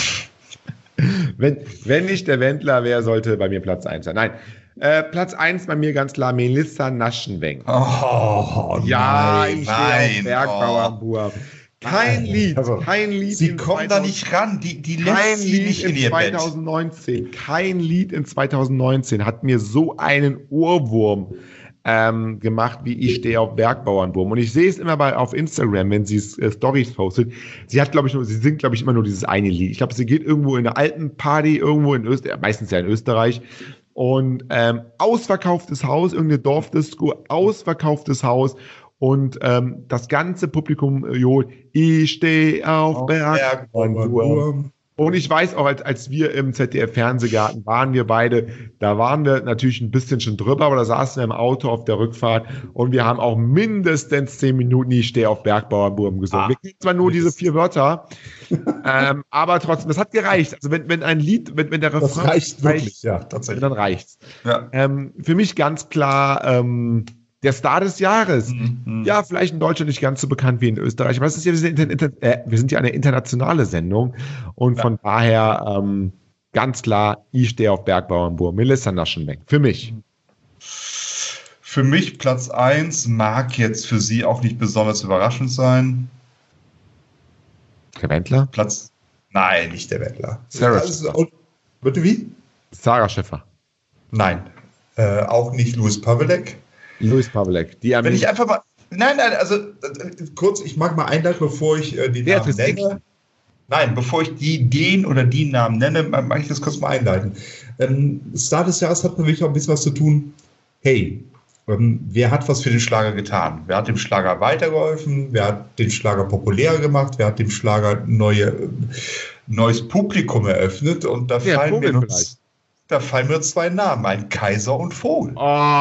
B: wenn, wenn nicht der Wendler, wer sollte bei mir Platz eins sein? Nein. Äh, Platz eins bei mir ganz klar Melissa Naschenweng.
D: Oh,
B: ja,
D: nein,
B: ich
D: nein.
B: stehe auf Bergbauernburg. Kein Lied,
D: also,
B: kein Lied.
D: Sie kommen da nicht ran, die, die lässt sie nicht in ihr Bett.
B: zwanzig neunzehn, kein Lied in zwanzig neunzehn hat mir so einen Ohrwurm ähm, gemacht, wie ich stehe auf Bergbauernwurm. Und ich sehe es immer bei auf Instagram, wenn sie äh, Stories postet. Sie hat, glaube ich, nur, sie singt, glaube ich, immer nur dieses eine Lied. Ich glaube, sie geht irgendwo in eine Alpenparty, irgendwo in Österreich, meistens ja in Österreich. Und ähm, ausverkauftes Haus, irgendeine Dorfdisco, ausverkauftes Haus. Und ähm, das ganze Publikum johlt, ich stehe auf, auf Bergbauernwurm. Und ich weiß auch, als, als wir im Z D F-Fernsehgarten waren, wir beide, da waren wir natürlich ein bisschen schon drüber, aber da saßen wir im Auto auf der Rückfahrt und wir haben auch mindestens zehn Minuten ich stehe auf Bergbauernwurm gesungen. Ah, wir kennen zwar nur diese vier Wörter, ähm, aber trotzdem, das hat gereicht. Also wenn, wenn ein Lied, wenn, wenn der Refrain
D: das reicht wirklich, reicht, ja, tatsächlich.
B: Dann reicht's.
D: Ja.
B: Ähm, für mich ganz klar, ähm, der Star des Jahres.
D: Mhm.
B: Ja, vielleicht in Deutschland nicht ganz so bekannt wie in Österreich, aber es ist ja, wir sind, inter, äh, wir sind ja eine internationale Sendung und ja. von daher ähm, ganz klar, ich stehe auf Bergbauernwurm. Melissa Naschenweng. Für mich.
D: Für mich Platz eins mag jetzt für Sie auch nicht besonders überraschend sein.
B: Der Wendler?
D: Platz. Nein, nicht der Wendler.
B: Sarah
D: also, und, bitte wie?
B: Sarah Schäffer.
D: Nein. Äh, auch nicht Louis Pavelek.
B: Louis Pavelek. Die
D: Wenn ich einfach mal. Nein, nein, also äh, kurz, ich mag mal einleiten, bevor ich äh, die Namen nenne. Nein, bevor ich die, den oder die Namen nenne, mag ich das kurz mal einleiten. Ähm, Star des Jahres hat natürlich auch ein bisschen was zu tun. Hey, ähm, wer hat was für den Schlager getan? Wer hat dem Schlager weitergeholfen? Wer hat den Schlager populärer gemacht? Wer hat dem Schlager neue, äh, neues Publikum eröffnet? Und da
B: ja,
D: fallen
B: Vogel
D: mir
B: vielleicht.
D: uns. Da fallen mir zwei Namen ein, Kaiser und Vogel.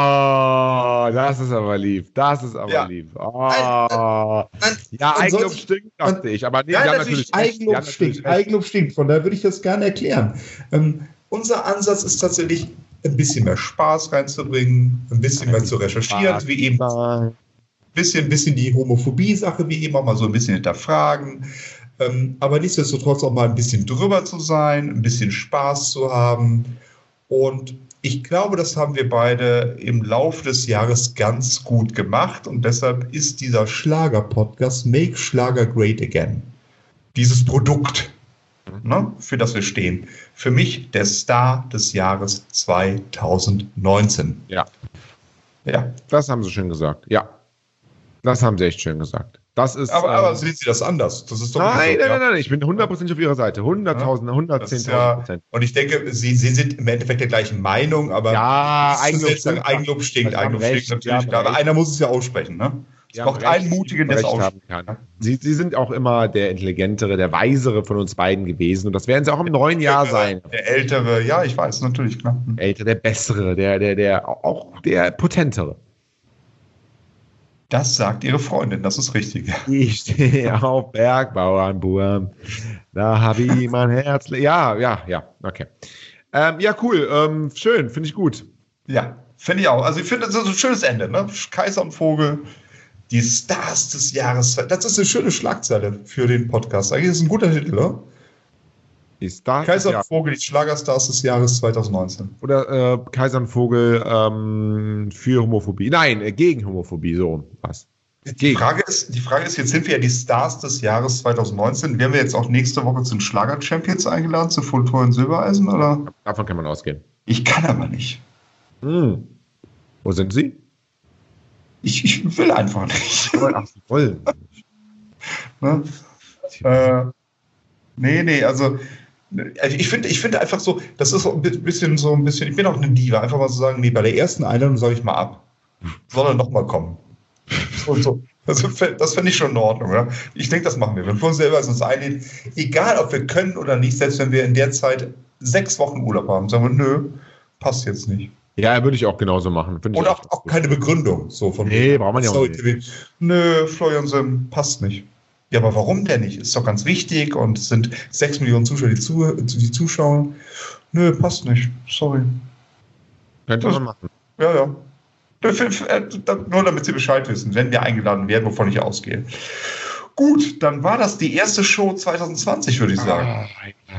B: Oh, das ist aber lieb. Das ist aber
D: ja.
B: lieb. Oh. Ein, ein, ja, Eigenlob stinkt, dachte ich. Aber nee,
D: ja,
B: die haben
D: natürlich,
B: natürlich
D: Eigenlob
B: recht.
D: stinkt. Eigenlob stinkt. Von daher würde ich das gerne erklären. Ähm, unser Ansatz ist tatsächlich, ein bisschen mehr Spaß reinzubringen, ein bisschen mehr zu recherchieren, wie eben ein bisschen, bisschen die Homophobie-Sache, wie eben auch mal so ein bisschen hinterfragen. Ähm, aber nichtsdestotrotz auch mal ein bisschen drüber zu sein, ein bisschen Spaß zu haben. Und ich glaube, das haben wir beide im Laufe des Jahres ganz gut gemacht. Und deshalb ist dieser Schlager-Podcast Make Schlager Great Again. Dieses Produkt, ne, für das wir stehen. Für mich der Star des Jahres zwanzig neunzehn.
B: Ja.
D: Ja.
B: Das haben Sie schön gesagt. Ja. Das haben sie echt schön gesagt. Das ist,
D: aber, aber
B: ähm,
D: sehen Sie das anders? Das ist doch
B: nein,
D: so,
B: nein,
D: ja?
B: nein, nein, ich bin hundertprozentig auf Ihrer Seite. hunderttausend, hundertzehntausend Prozent.
D: Ja, und ich denke, Sie, Sie sind im Endeffekt der gleichen Meinung, aber
B: Ja,
D: Eigenlob,
B: Eigenlob
D: sagen,
B: stimmt.
D: Eigenlob stinkt,
B: Sie haben
D: Eigenlob
B: recht,
D: stinkt
B: Sie haben
D: natürlich. Aber
B: recht.
D: einer muss es ja aussprechen, ne? Es
B: Sie
D: braucht
B: haben
D: einen
B: recht,
D: Mutigen, der es
B: recht haben
D: ausspricht.
B: kann. Sie, Sie sind auch immer der intelligentere, der weisere von uns beiden gewesen. Und das werden Sie auch im neuen Jahr sein.
D: Der Ältere, ja, ich weiß, natürlich, klar. Hm.
B: Ältere, der bessere, der, der, der, auch der potentere.
D: Das sagt Ihre Freundin, das ist richtig.
B: Ich stehe auf Bergbauernburm. Da habe ich mein Herz. Ja, ja, ja, okay. Ähm, ja, cool. Ähm, schön, finde ich gut.
D: Ja, finde ich auch. Also ich finde, das ist ein schönes Ende, ne? Kaiser und Vogel, die Stars des Jahres. Das ist eine schöne Schlagzeile für den Podcast. Eigentlich ist es ein guter Titel, oder?
B: Die Stars
D: Kaiser
B: ja.
D: und Vogel, die Schlagerstars des Jahres zwanzig neunzehn.
B: Oder äh, Kaiser und Vogel ähm, für Homophobie. Nein, äh, gegen Homophobie, so was.
D: Die Frage, ist, die Frage ist, jetzt sind wir ja die Stars des Jahres zwanzig neunzehn. Werden wir jetzt auch nächste Woche zu den Schlager-Champions eingeladen, zu Fultor und Silbereisen, oder?
B: Davon kann man ausgehen.
D: Ich kann aber nicht.
B: Hm. Wo sind Sie?
D: Ich, ich will einfach nicht.
B: Ach, Sie wollen.
D: Ne? Äh, nee, nee, also ich finde ich finde einfach so, das ist so ein bisschen so ein bisschen, ich bin auch eine Diva, einfach mal so sagen, nee, bei der ersten Einladung sage ich mal ab. Soll er nochmal kommen. So, so. Also, das finde ich schon in Ordnung. Ja? Ich denke, das machen wir. Wenn wir uns selber uns einladen, egal ob wir können oder nicht, selbst wenn wir in der Zeit sechs Wochen Urlaub haben, sagen wir, nö, passt jetzt nicht.
B: Ja, würde ich auch genauso machen. Find ich
D: Und auch, auch keine Begründung. So von
B: nee, braucht man ja auch
D: sorry,
B: nicht.
D: Nö, Florian Sim, passt nicht. Ja, aber warum denn nicht? Ist doch ganz wichtig und es sind sechs Millionen Zuschauer, die, zu, die zuschauen. Nö, passt nicht. Sorry.
B: Könnte man machen.
D: Ja, ja. Nur damit Sie Bescheid wissen, wenn wir eingeladen werden, wovon ich ausgehe. Gut, dann war das die erste Show zwanzig zwanzig, würde ich sagen.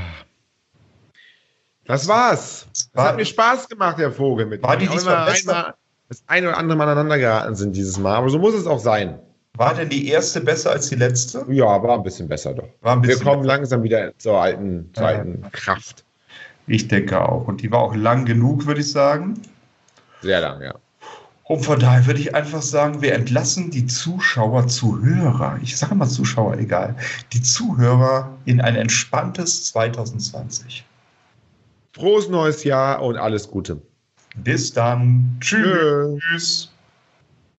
B: Das war's. Es
D: War-
B: hat mir Spaß gemacht, Herr Vogel. Mit
D: War die
B: Auch
D: diesmal
B: immer
D: besser?
B: einmal das eine oder andere Mal aneinander geraten sind dieses Mal. Aber so muss es auch sein.
D: War denn die erste besser als die letzte?
B: Ja, war ein bisschen besser doch.
D: War ein
B: Wir
D: bisschen
B: kommen
D: besser.
B: langsam wieder zur alten, zur
D: Ja.
B: alten Kraft.
D: Ich denke auch. Und die war auch lang genug, würde ich sagen.
B: Sehr lang, ja.
D: Und von daher würde ich einfach sagen, wir entlassen die Zuschauer, Zuhörer, ich sage mal Zuschauer, egal, die Zuhörer in ein entspanntes zwanzig zwanzig.
B: Frohes neues Jahr und alles Gute.
D: Bis dann. Tschüss.
B: Tschö.
D: Tschüss.